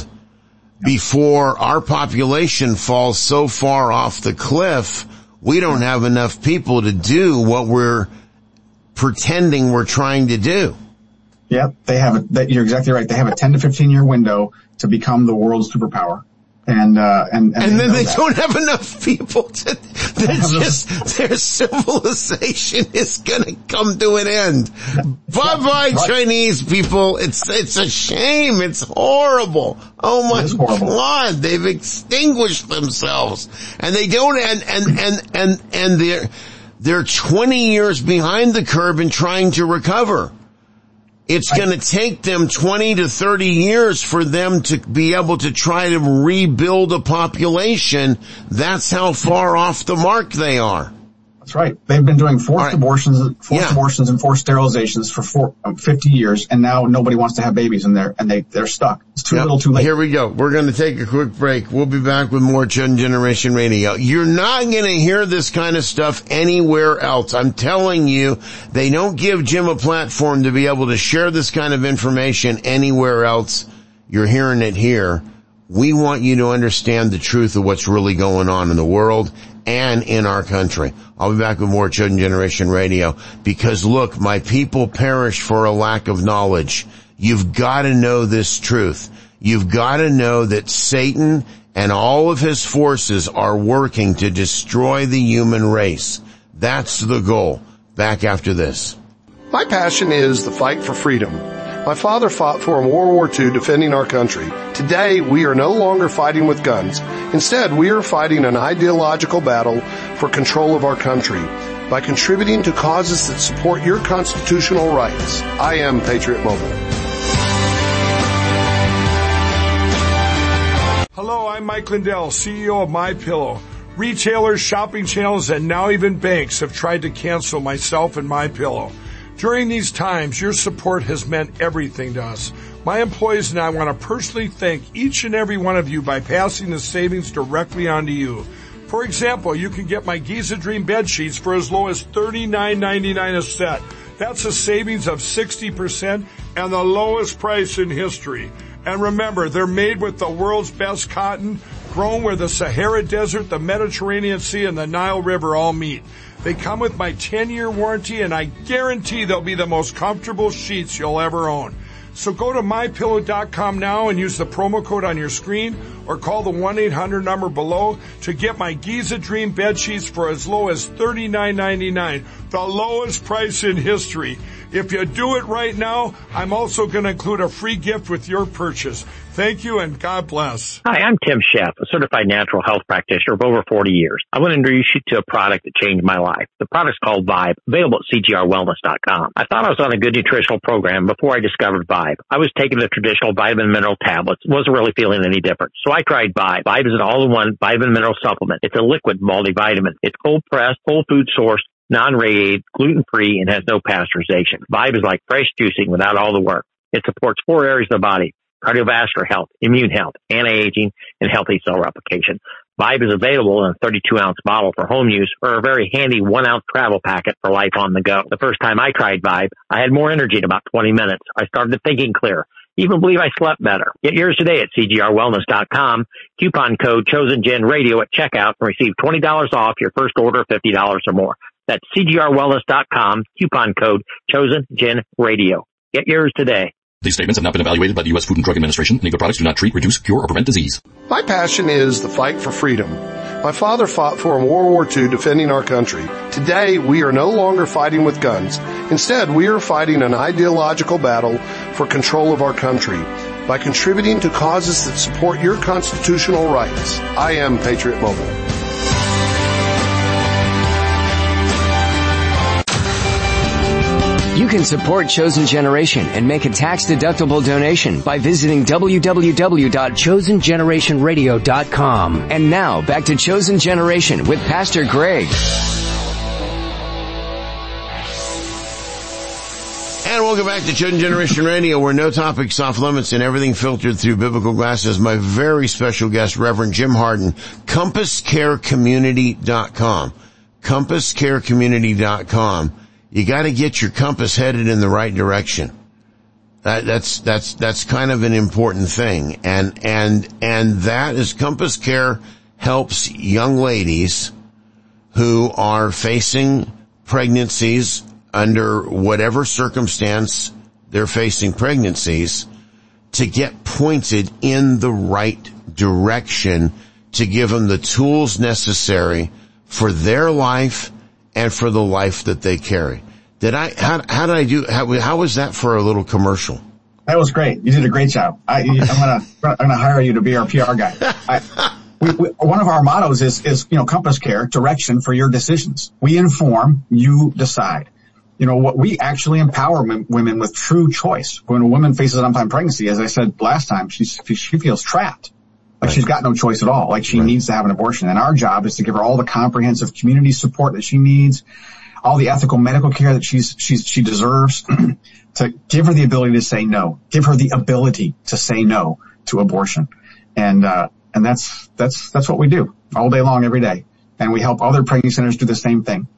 before our population falls so far off the cliff, we don't have enough people to do what we're pretending we're trying to do. Yep, they have a, that, you're exactly right. They have a ten to fifteen year window to become the world's superpower. And, uh, and, and, and then they that. don't have enough people to, they're just, their civilization is gonna come to an end. Bye bye, right. Chinese people. It's, it's a shame. It's horrible. Oh my God. They've extinguished themselves and they don't, and, and, and, and, and they're, they're twenty years behind the curve in trying to recover. It's going to take them twenty to thirty years for them to be able to try to rebuild a population. That's how far off the mark they are. That's right. They've been doing forced right. abortions, forced yeah. abortions and forced sterilizations for four, um, fifty years, and now nobody wants to have babies in there, and they, they're stuck. It's too yep. little too late. Here we go. We're going to take a quick break. We'll be back with more Chosen Generation Radio. You're not going to hear this kind of stuff anywhere else. I'm telling you, they don't give Jim a platform to be able to share this kind of information anywhere else. You're hearing it here. We want you to understand the truth of what's really going on in the world and in our country. I'll be back with more Chosen Generation Radio because look, my people perish for a lack of knowledge. You've got to know this truth. You've got to know that Satan and all of his forces are working to destroy the human race. That's the goal. Back after this. My passion is the fight for freedom. My father fought for in World War Two defending our country. Today, we are no longer fighting with guns. Instead, we are fighting an ideological battle for control of our country by contributing to causes that support your constitutional rights. I am Patriot Mobile. Hello, I'm Mike Lindell, C E O of MyPillow. Retailers, shopping channels, and now even banks have tried to cancel myself and MyPillow. During these times, your support has meant everything to us. My employees and I want to personally thank each and every one of you by passing the savings directly on to you. For example, you can get my Giza Dream bed sheets for as low as thirty-nine ninety-nine a set. That's a savings of sixty percent and the lowest price in history. And remember, they're made with the world's best cotton, grown where the Sahara Desert, the Mediterranean Sea, and the Nile River all meet. They come with my ten year warranty, and I guarantee they'll be the most comfortable sheets you'll ever own. So go to my pillow dot com now and use the promo code on your screen or call the one eight hundred number below to get my Giza Dream bed sheets for as low as thirty-nine ninety-nine, the lowest price in history. If you do it right now, I'm also going to include a free gift with your purchase. Thank you and God bless. Hi, I'm Tim Sheff, a certified natural health practitioner of over forty years. I want to introduce you to a product that changed my life. The product's called Vibe, available at C G R wellness dot com. I thought I was on a good nutritional program before I discovered Vibe. I was taking the traditional vitamin mineral tablets, wasn't really feeling any different. So I tried Vibe. Vibe is an all-in-one vitamin mineral supplement. It's a liquid multivitamin. It's cold-pressed, whole food sourced, non-radiated, gluten-free, and has no pasteurization. Vibe is like fresh juicing without all the work. It supports four areas of the body: cardiovascular health, immune health, anti-aging, and healthy cell replication. Vibe is available in a thirty-two ounce bottle for home use or a very handy one ounce travel packet for life on the go. The first time I tried Vibe, I had more energy in about twenty minutes. I started thinking clear. Even believe I slept better. Get yours today at C G R wellness dot com. Coupon code ChosenGenRadio at checkout and receive twenty dollars off your first order of fifty dollars or more. That's C G R wellness dot com. Coupon code ChosenGenRadio. Get yours today. These statements have not been evaluated by the U S Food and Drug Administration. Legal products do not treat, reduce, cure, or prevent disease. My passion is the fight for freedom. My father fought for in World War Two defending our country. Today, we are no longer fighting with guns. Instead, we are fighting an ideological battle for control of our country by contributing to causes that support your constitutional rights. I am Patriot Mobile. You You can support Chosen Generation and make a tax-deductible donation by visiting w w w dot chosen generation radio dot com. And now, back to Chosen Generation with Pastor Greg. And welcome back to Chosen Generation Radio, where no topics off limits and everything filtered through biblical glasses. My very special guest, Reverend Jim Harden, compass care community dot com. compass care community dot com. You got to get your compass headed in the right direction. That, that's that's that's kind of an important thing, and and and that is Compass Care helps young ladies who are facing pregnancies under whatever circumstance they're facing pregnancies to get pointed in the right direction, to give them the tools necessary for their life and for the life that they carry. Did I, how, how did I do, how, how was that for a little commercial? That was great. You did a great job. I, I'm gonna, I'm gonna hire you to be our P R guy. I, we, we, one of our mottos is, is, you know, Compass Care, direction for your decisions. We inform, you decide. You know, what we actually empower m- women with true choice. When a woman faces an unplanned pregnancy, as I said last time, she's, she feels trapped. Like right. She's got no choice at all. Like she right. needs to have an abortion. And our job is to give her all the comprehensive community support that she needs, all the ethical medical care that she's, she's, she deserves, to give her the ability to say no, give her the ability to say no to abortion. And, uh, and that's, that's, that's what we do all day long, every day. And we help other pregnancy centers do the same thing.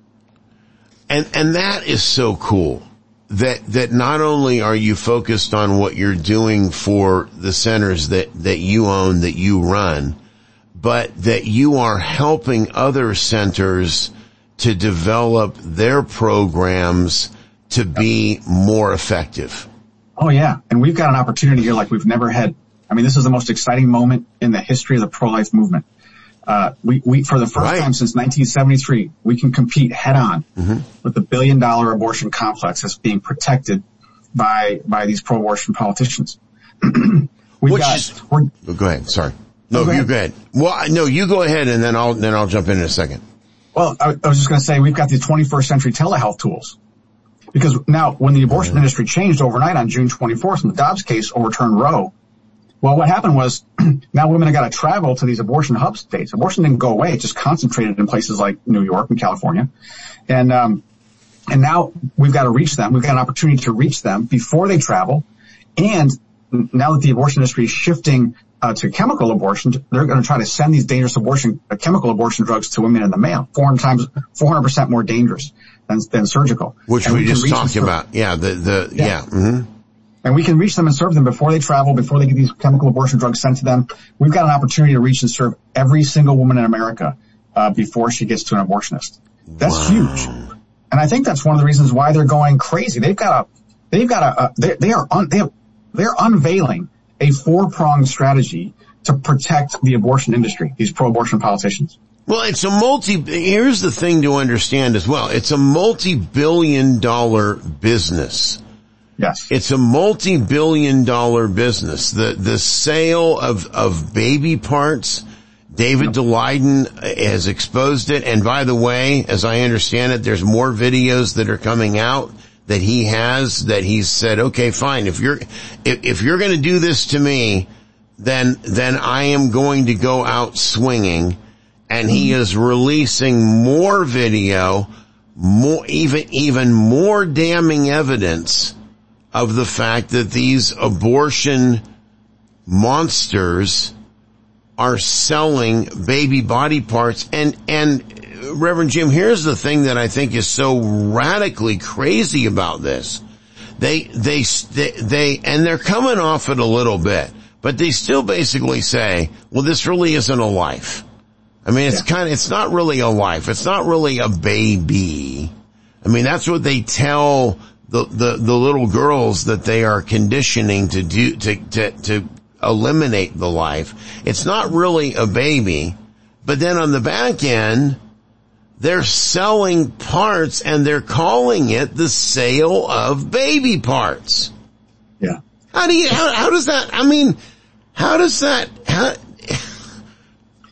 And, and that is so cool that, that not only are you focused on what you're doing for the centers that, that you own, that you run, but that you are helping other centers to develop their programs to be more effective. Oh yeah. And we've got an opportunity here like we've never had. I mean, this is the most exciting moment in the history of the pro-life movement. Uh, we, we, for the first right. time since nineteen seventy-three, we can compete head on mm-hmm. with the billion dollar abortion complex that's being protected by, by these pro-abortion politicians. We've Which got, is, oh, go ahead. Sorry. No, go you go ahead. Well, no, you go ahead and then I'll, then I'll jump in in a second. Well, I, I was just going to say we've got these twenty-first century telehealth tools. Because now when the abortion mm-hmm. industry changed overnight on June twenty-fourth when the Dobbs case overturned Roe, well, what happened was now women have got to travel to these abortion hub states. Abortion didn't go away. It just concentrated in places like New York and California. And, um, and now we've got to reach them. We've got an opportunity to reach them before they travel. And now that the abortion industry is shifting uh, to chemical abortion, they're going to try to send these dangerous abortion, uh, chemical abortion drugs to women in the mail. four hundred times, four hundred percent more dangerous than, than surgical. Which and we, we just talked about. Yeah, the, the, yeah. yeah. Mm-hmm. And we can reach them and serve them before they travel, before they get these chemical abortion drugs sent to them. We've got an opportunity to reach and serve every single woman in America, uh, before she gets to an abortionist. That's wow. huge. And I think that's one of the reasons why they're going crazy. They've got a, they've got a, uh, they, they are, un, they have, they're unveiling a four-pronged strategy to protect the abortion industry, these pro-abortion politicians. Well, it's a multi, here's the thing to understand as well. It's a multi-billion dollar business. Yes. It's a multi-billion dollar business. The, the sale of, of baby parts, David yep. Daleiden has exposed it. And by the way, as I understand it, there's more videos that are coming out that he has, that he's said, okay, fine. If you're, if, if you're going to do this to me, then, then I am going to go out swinging. And he is releasing more video, more, even, even more damning evidence of the fact that these abortion monsters are selling baby body parts. And, and Reverend Jim, here's the thing that I think is so radically crazy about this. They, they, they, they, and they're coming off it a little bit, but they still basically say, well, this really isn't a life. I mean, it's yeah. kind of, it's not really a life. It's not really a baby. I mean, that's what they tell the, the, the little girls that they are conditioning to do, to, to, to eliminate the life. It's not really a baby, but then on the back end, they're selling parts and they're calling it the sale of baby parts. Yeah. How do you, how, how does that, I mean, how does that, how,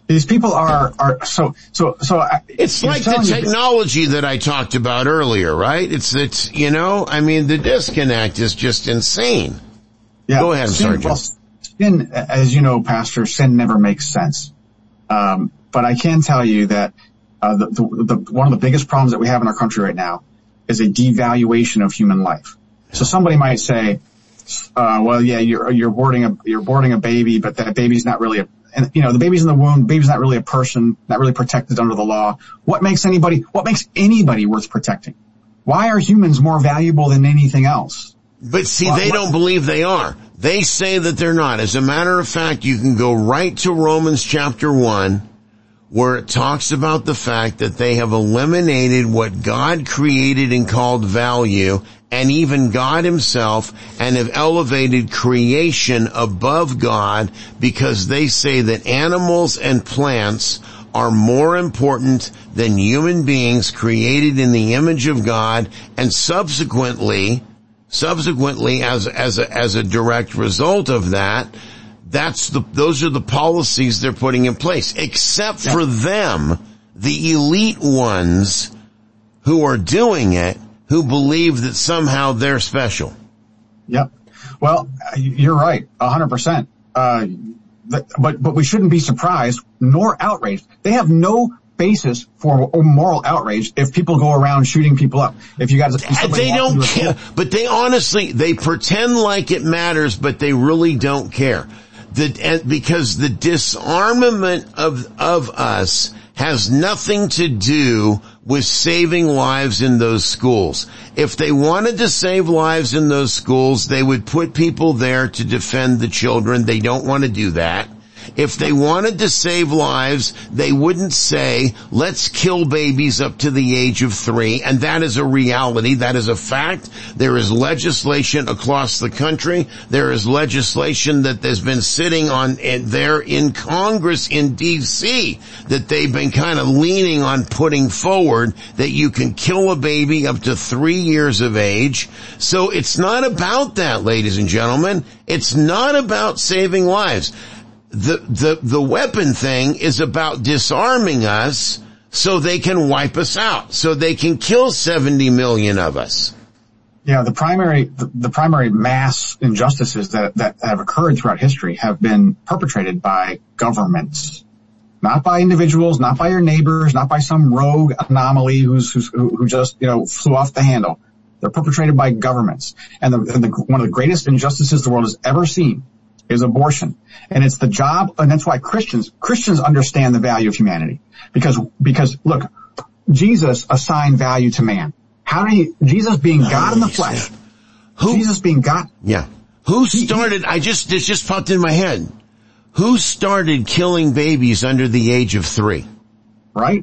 These people are, are, so, so, so. I, it's like the technology that I talked about earlier, right? It's, it's, you know, I mean, the disconnect is just insane. Yeah. Go ahead, sin, Sergeant. Well, sin, as you know, Pastor, sin never makes sense. Um, but I can tell you that, uh, the, the, the, one of the biggest problems that we have in our country right now is a devaluation of human life. So somebody might say, uh, well, yeah, you're, you're boarding a, you're boarding a baby, but that baby's not really a, and, you know, the baby's in the womb, baby's not really a person, not really protected under the law. What makes anybody, what makes anybody worth protecting? Why are humans more valuable than anything else? But see, what, they what, don't believe they are. They say that they're not. As a matter of fact, you can go right to Romans chapter one, where it talks about the fact that they have eliminated what God created and called value, and even God himself, and have elevated creation above God, because they say that animals and plants are more important than human beings created in the image of God, and subsequently, subsequently as, as a, as a direct result of that, that's the, those are the policies they're putting in place, except for them, the elite ones who are doing it, who believe that somehow they're special. Yep. Well, you're right, a hundred percent. Uh, but, but we shouldn't be surprised nor outraged. They have no basis for moral outrage if people go around shooting people up. If you guys, if they don't care, but they honestly, they pretend like it matters, but they really don't care. The, because the disarmament of, of us has nothing to do with saving lives in those schools. If they wanted to save lives in those schools, they would put people there to defend the children. They don't want to do that. If they wanted to save lives, they wouldn't say, let's kill babies up to the age of three. And that is a reality. That is a fact. There is legislation across the country. There is legislation that has been sitting on in, there in Congress in D C that they've been kind of leaning on putting forward, that you can kill a baby up to three years of age. So it's not about that, ladies and gentlemen. It's not about saving lives. The, the, the weapon thing is about disarming us so they can wipe us out, so they can kill seventy million of us. Yeah, the primary, the, the primary mass injustices that, that have occurred throughout history have been perpetrated by governments. Not by individuals, not by your neighbors, not by some rogue anomaly who's, who's, who just, you know, flew off the handle. They're perpetrated by governments. And, the, and the, one of the greatest injustices the world has ever seen is abortion. And it's the job, and that's why Christians, Christians understand the value of humanity. Because, because look, Jesus assigned value to man. How do you, Jesus being God in the flesh, who, Jesus being God. Yeah. Who started, I just, this just popped in my head. Who started killing babies under the age of three? Right?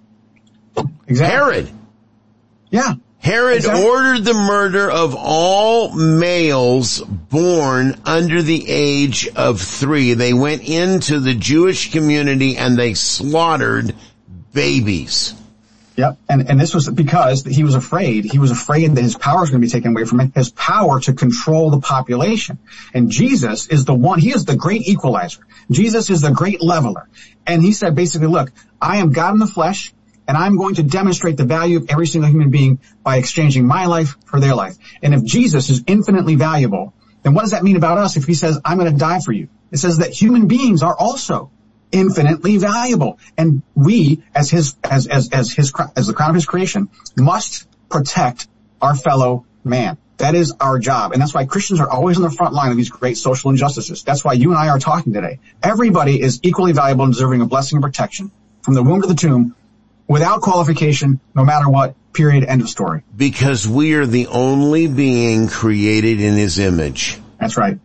Exactly. Herod. Yeah. Herod exactly. ordered the murder of all males born under the age of three. They went into the Jewish community and they slaughtered babies. Yep. And, and this was because he was afraid. He was afraid that his power was going to be taken away from him, his power to control the population. And Jesus is the one, he is the great equalizer. Jesus is the great leveler. And he said basically, look, I am God in the flesh, and I'm going to demonstrate the value of every single human being by exchanging my life for their life. And if Jesus is infinitely valuable, then what does that mean about us if he says, I'm going to die for you? It says that human beings are also infinitely valuable. And we, as his, as, as, as his, as the crown of his creation, must protect our fellow man. That is our job. And that's why Christians are always on the front line of these great social injustices. That's why you and I are talking today. Everybody is equally valuable and deserving of blessing and protection from the womb to the tomb, without qualification, no matter what, period, end of story. Because we are the only being created in his image. That's right.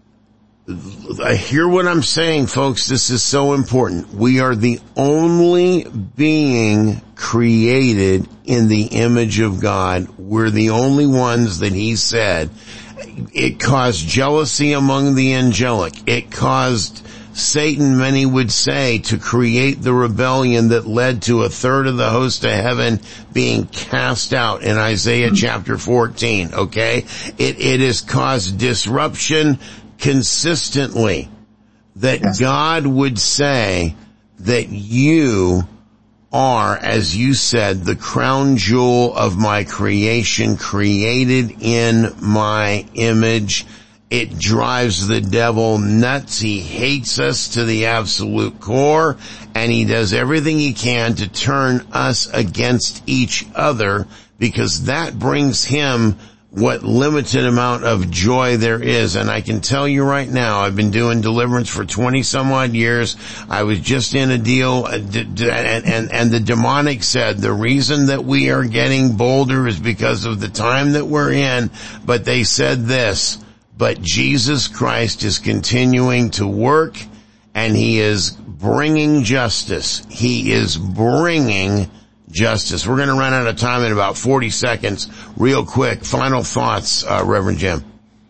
I hear what I'm saying, folks. This is so important. We are the only being created in the image of God. We're the only ones that he said. It caused jealousy among the angelic. It caused Satan, many would say, to create the rebellion that led to a third of the host of heaven being cast out in Isaiah chapter fourteen, okay? It, it has caused disruption consistently that yes. God would say that you are, as you said, the crown jewel of my creation, created in my image. It drives the devil nuts. He hates us to the absolute core, and he does everything he can to turn us against each other, because that brings him what limited amount of joy there is. And I can tell you right now, I've been doing deliverance for twenty some odd years. I was just in a deal, and, and, and the demonic said the reason that we are getting bolder is because of the time that we're in. But they said this, but Jesus Christ is continuing to work, and he is bringing justice. He is bringing justice. We're going to run out of time in about forty seconds. Real quick, final thoughts, uh, Reverend Jim.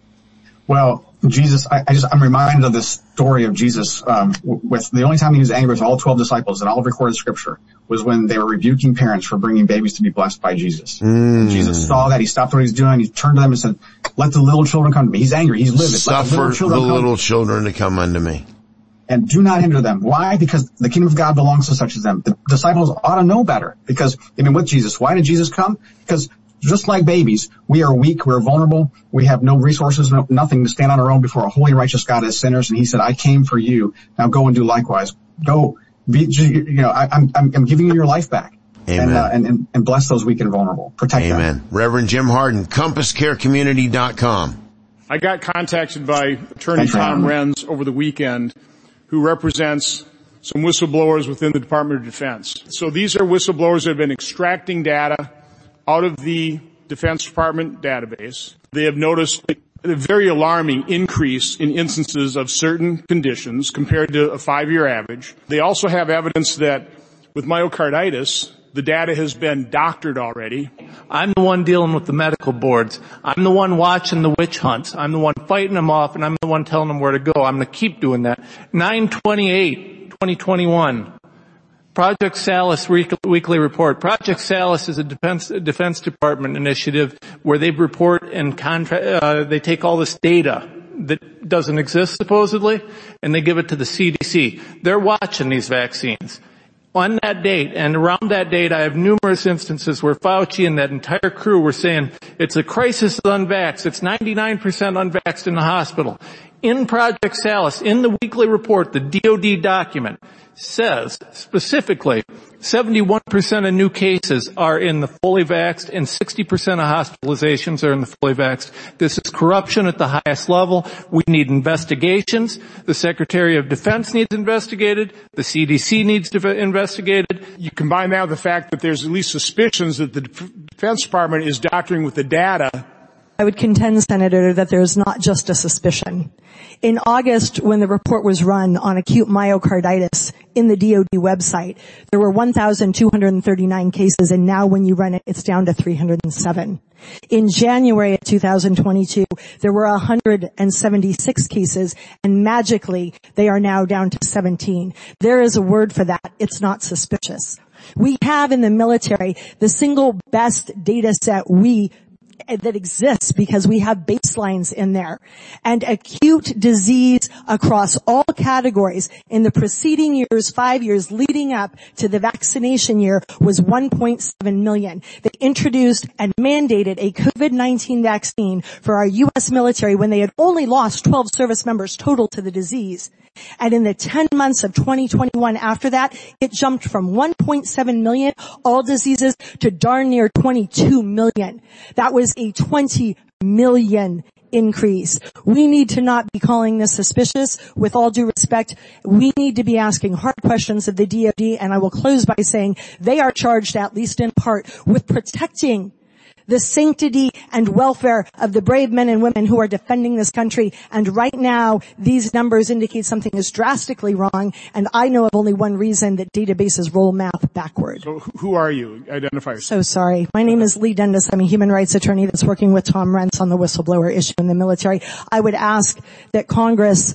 Well, Jesus, I, I just, I'm reminded of this story of Jesus, um, with the only time he was angry with all twelve disciples in all of recorded scripture was when they were rebuking parents for bringing babies to be blessed by Jesus. Mm. Jesus saw that. He stopped what he was doing. He turned to them and said, let the little children come to me. He's angry. He's livid. Suffer Let the little children, the little children to come unto me. And do not hinder them. Why? Because the kingdom of God belongs to such as them. The disciples ought to know better, because they've been with Jesus. Why did Jesus come? Because just like babies, we are weak, we're vulnerable, we have no resources, no, nothing to stand on our own before a holy, righteous God as sinners. And he said, I came for you. Now go and do likewise. Go, be, you know, I, I'm, I'm giving you your life back. Amen. And, uh, and, and, and bless those weak and vulnerable. Protect Amen. them. Amen. Reverend Jim Harden, compass care community dot com. I got contacted by Attorney Tom Renz over the weekend, who represents some whistleblowers within the Department of Defense. So these are whistleblowers that have been extracting data out of the Defense Department database. They have noticed a very alarming increase in instances of certain conditions compared to a five-year average. They also have evidence that with myocarditis, the data has been doctored already. I'm the one dealing with the medical boards. I'm the one watching the witch hunts. I'm the one fighting them off, and I'm the one telling them where to go. I'm going to keep doing that. nine twenty-eight twenty twenty-one. Project Salus weekly report. Project Salus is a defense, defense department initiative where they report and contract, uh, they take all this data that doesn't exist supposedly, and they give it to the C D C. They're watching these vaccines. On that date, and around that date, I have numerous instances where Fauci and that entire crew were saying, it's a crisis of unvaxxed. It's ninety-nine percent unvaxxed in the hospital. In Project Salus, in the weekly report, the D O D document says specifically seventy-one percent of new cases are in the fully vaxxed and sixty percent of hospitalizations are in the fully vaxxed. This is corruption at the highest level. We need investigations. The Secretary of Defense needs investigated. The C D C needs to be investigated. You combine that with the fact that there's at least suspicions that the Defense Department is doctoring with the data. I would contend, Senator, that there's not just a suspicion. In August, when the report was run on acute myocarditis in the D O D website, there were one thousand two hundred thirty-nine cases, and now when you run it, it's down to three hundred seven. In January of two thousand twenty-two, there were one hundred seventy-six cases, and magically, they are now down to seventeen. There is a word for that. It's not suspicious. We have in the military the single best data set we that exists because we have baselines in there. And acute disease across all categories in the preceding years, five years leading up to the vaccination year, was one point seven million. They introduced and mandated a COVID nineteen vaccine for our U S military when they had only lost twelve service members total to the disease. And in the ten months of twenty twenty-one after that, it jumped from one point seven million, all diseases, to darn near twenty-two million. That was a twenty million increase. We need to not be calling this suspicious. With all due respect, we need to be asking hard questions of the D O D, and I will close by saying they are charged, at least in part, with protecting the sanctity and welfare of the brave men and women who are defending this country. And right now, these numbers indicate something is drastically wrong, and I know of only one reason that databases roll math backward. So who are you? Identify yourself. So sorry. My name is Lee Dundas. I'm a human rights attorney that's working with Tom Renz on the whistleblower issue in the military. I would ask that Congress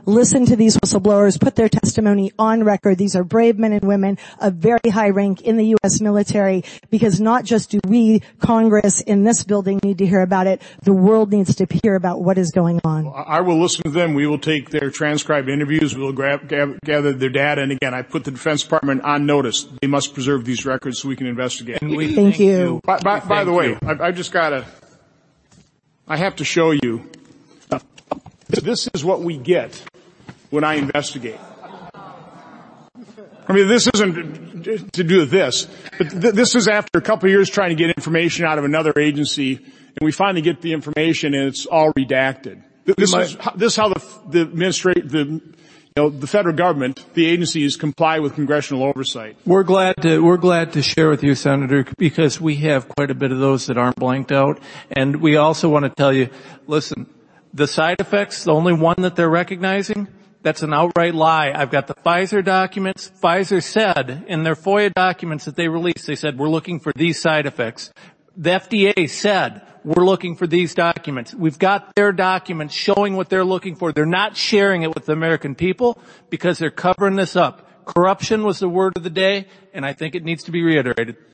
listen to these whistleblowers, put their testimony on record. These are brave men and women of very high rank in the U S military, because not just do we, Congress in this building, need to hear about it, the world needs to hear about what is going on. Well, I will listen to them. We will take their transcribed interviews. We will grab, grab, gather their data. And again, I put the Defense Department on notice. They must preserve these records so we can investigate. And we thank, thank you. you. By, by, by the way, I, I just gotta, I have to show you. This is what we get when I investigate. I mean, this isn't to do with this, but th- this is after a couple of years trying to get information out of another agency, and we finally get the information and it's all redacted. This is how, this is how the, the administrate, the, you know, the federal government, the agencies comply with congressional oversight. We're glad to, we're glad to share with you, Senator, because we have quite a bit of those that aren't blanked out. And we also want to tell you, listen, the side effects, the only one that they're recognizing, that's an outright lie. I've got the Pfizer documents. Pfizer said in their FOIA documents that they released, they said, we're looking for these side effects. The F D A said, we're looking for these documents. We've got their documents showing what they're looking for. They're not sharing it with the American people because they're covering this up. Corruption was the word of the day, and I think it needs to be reiterated.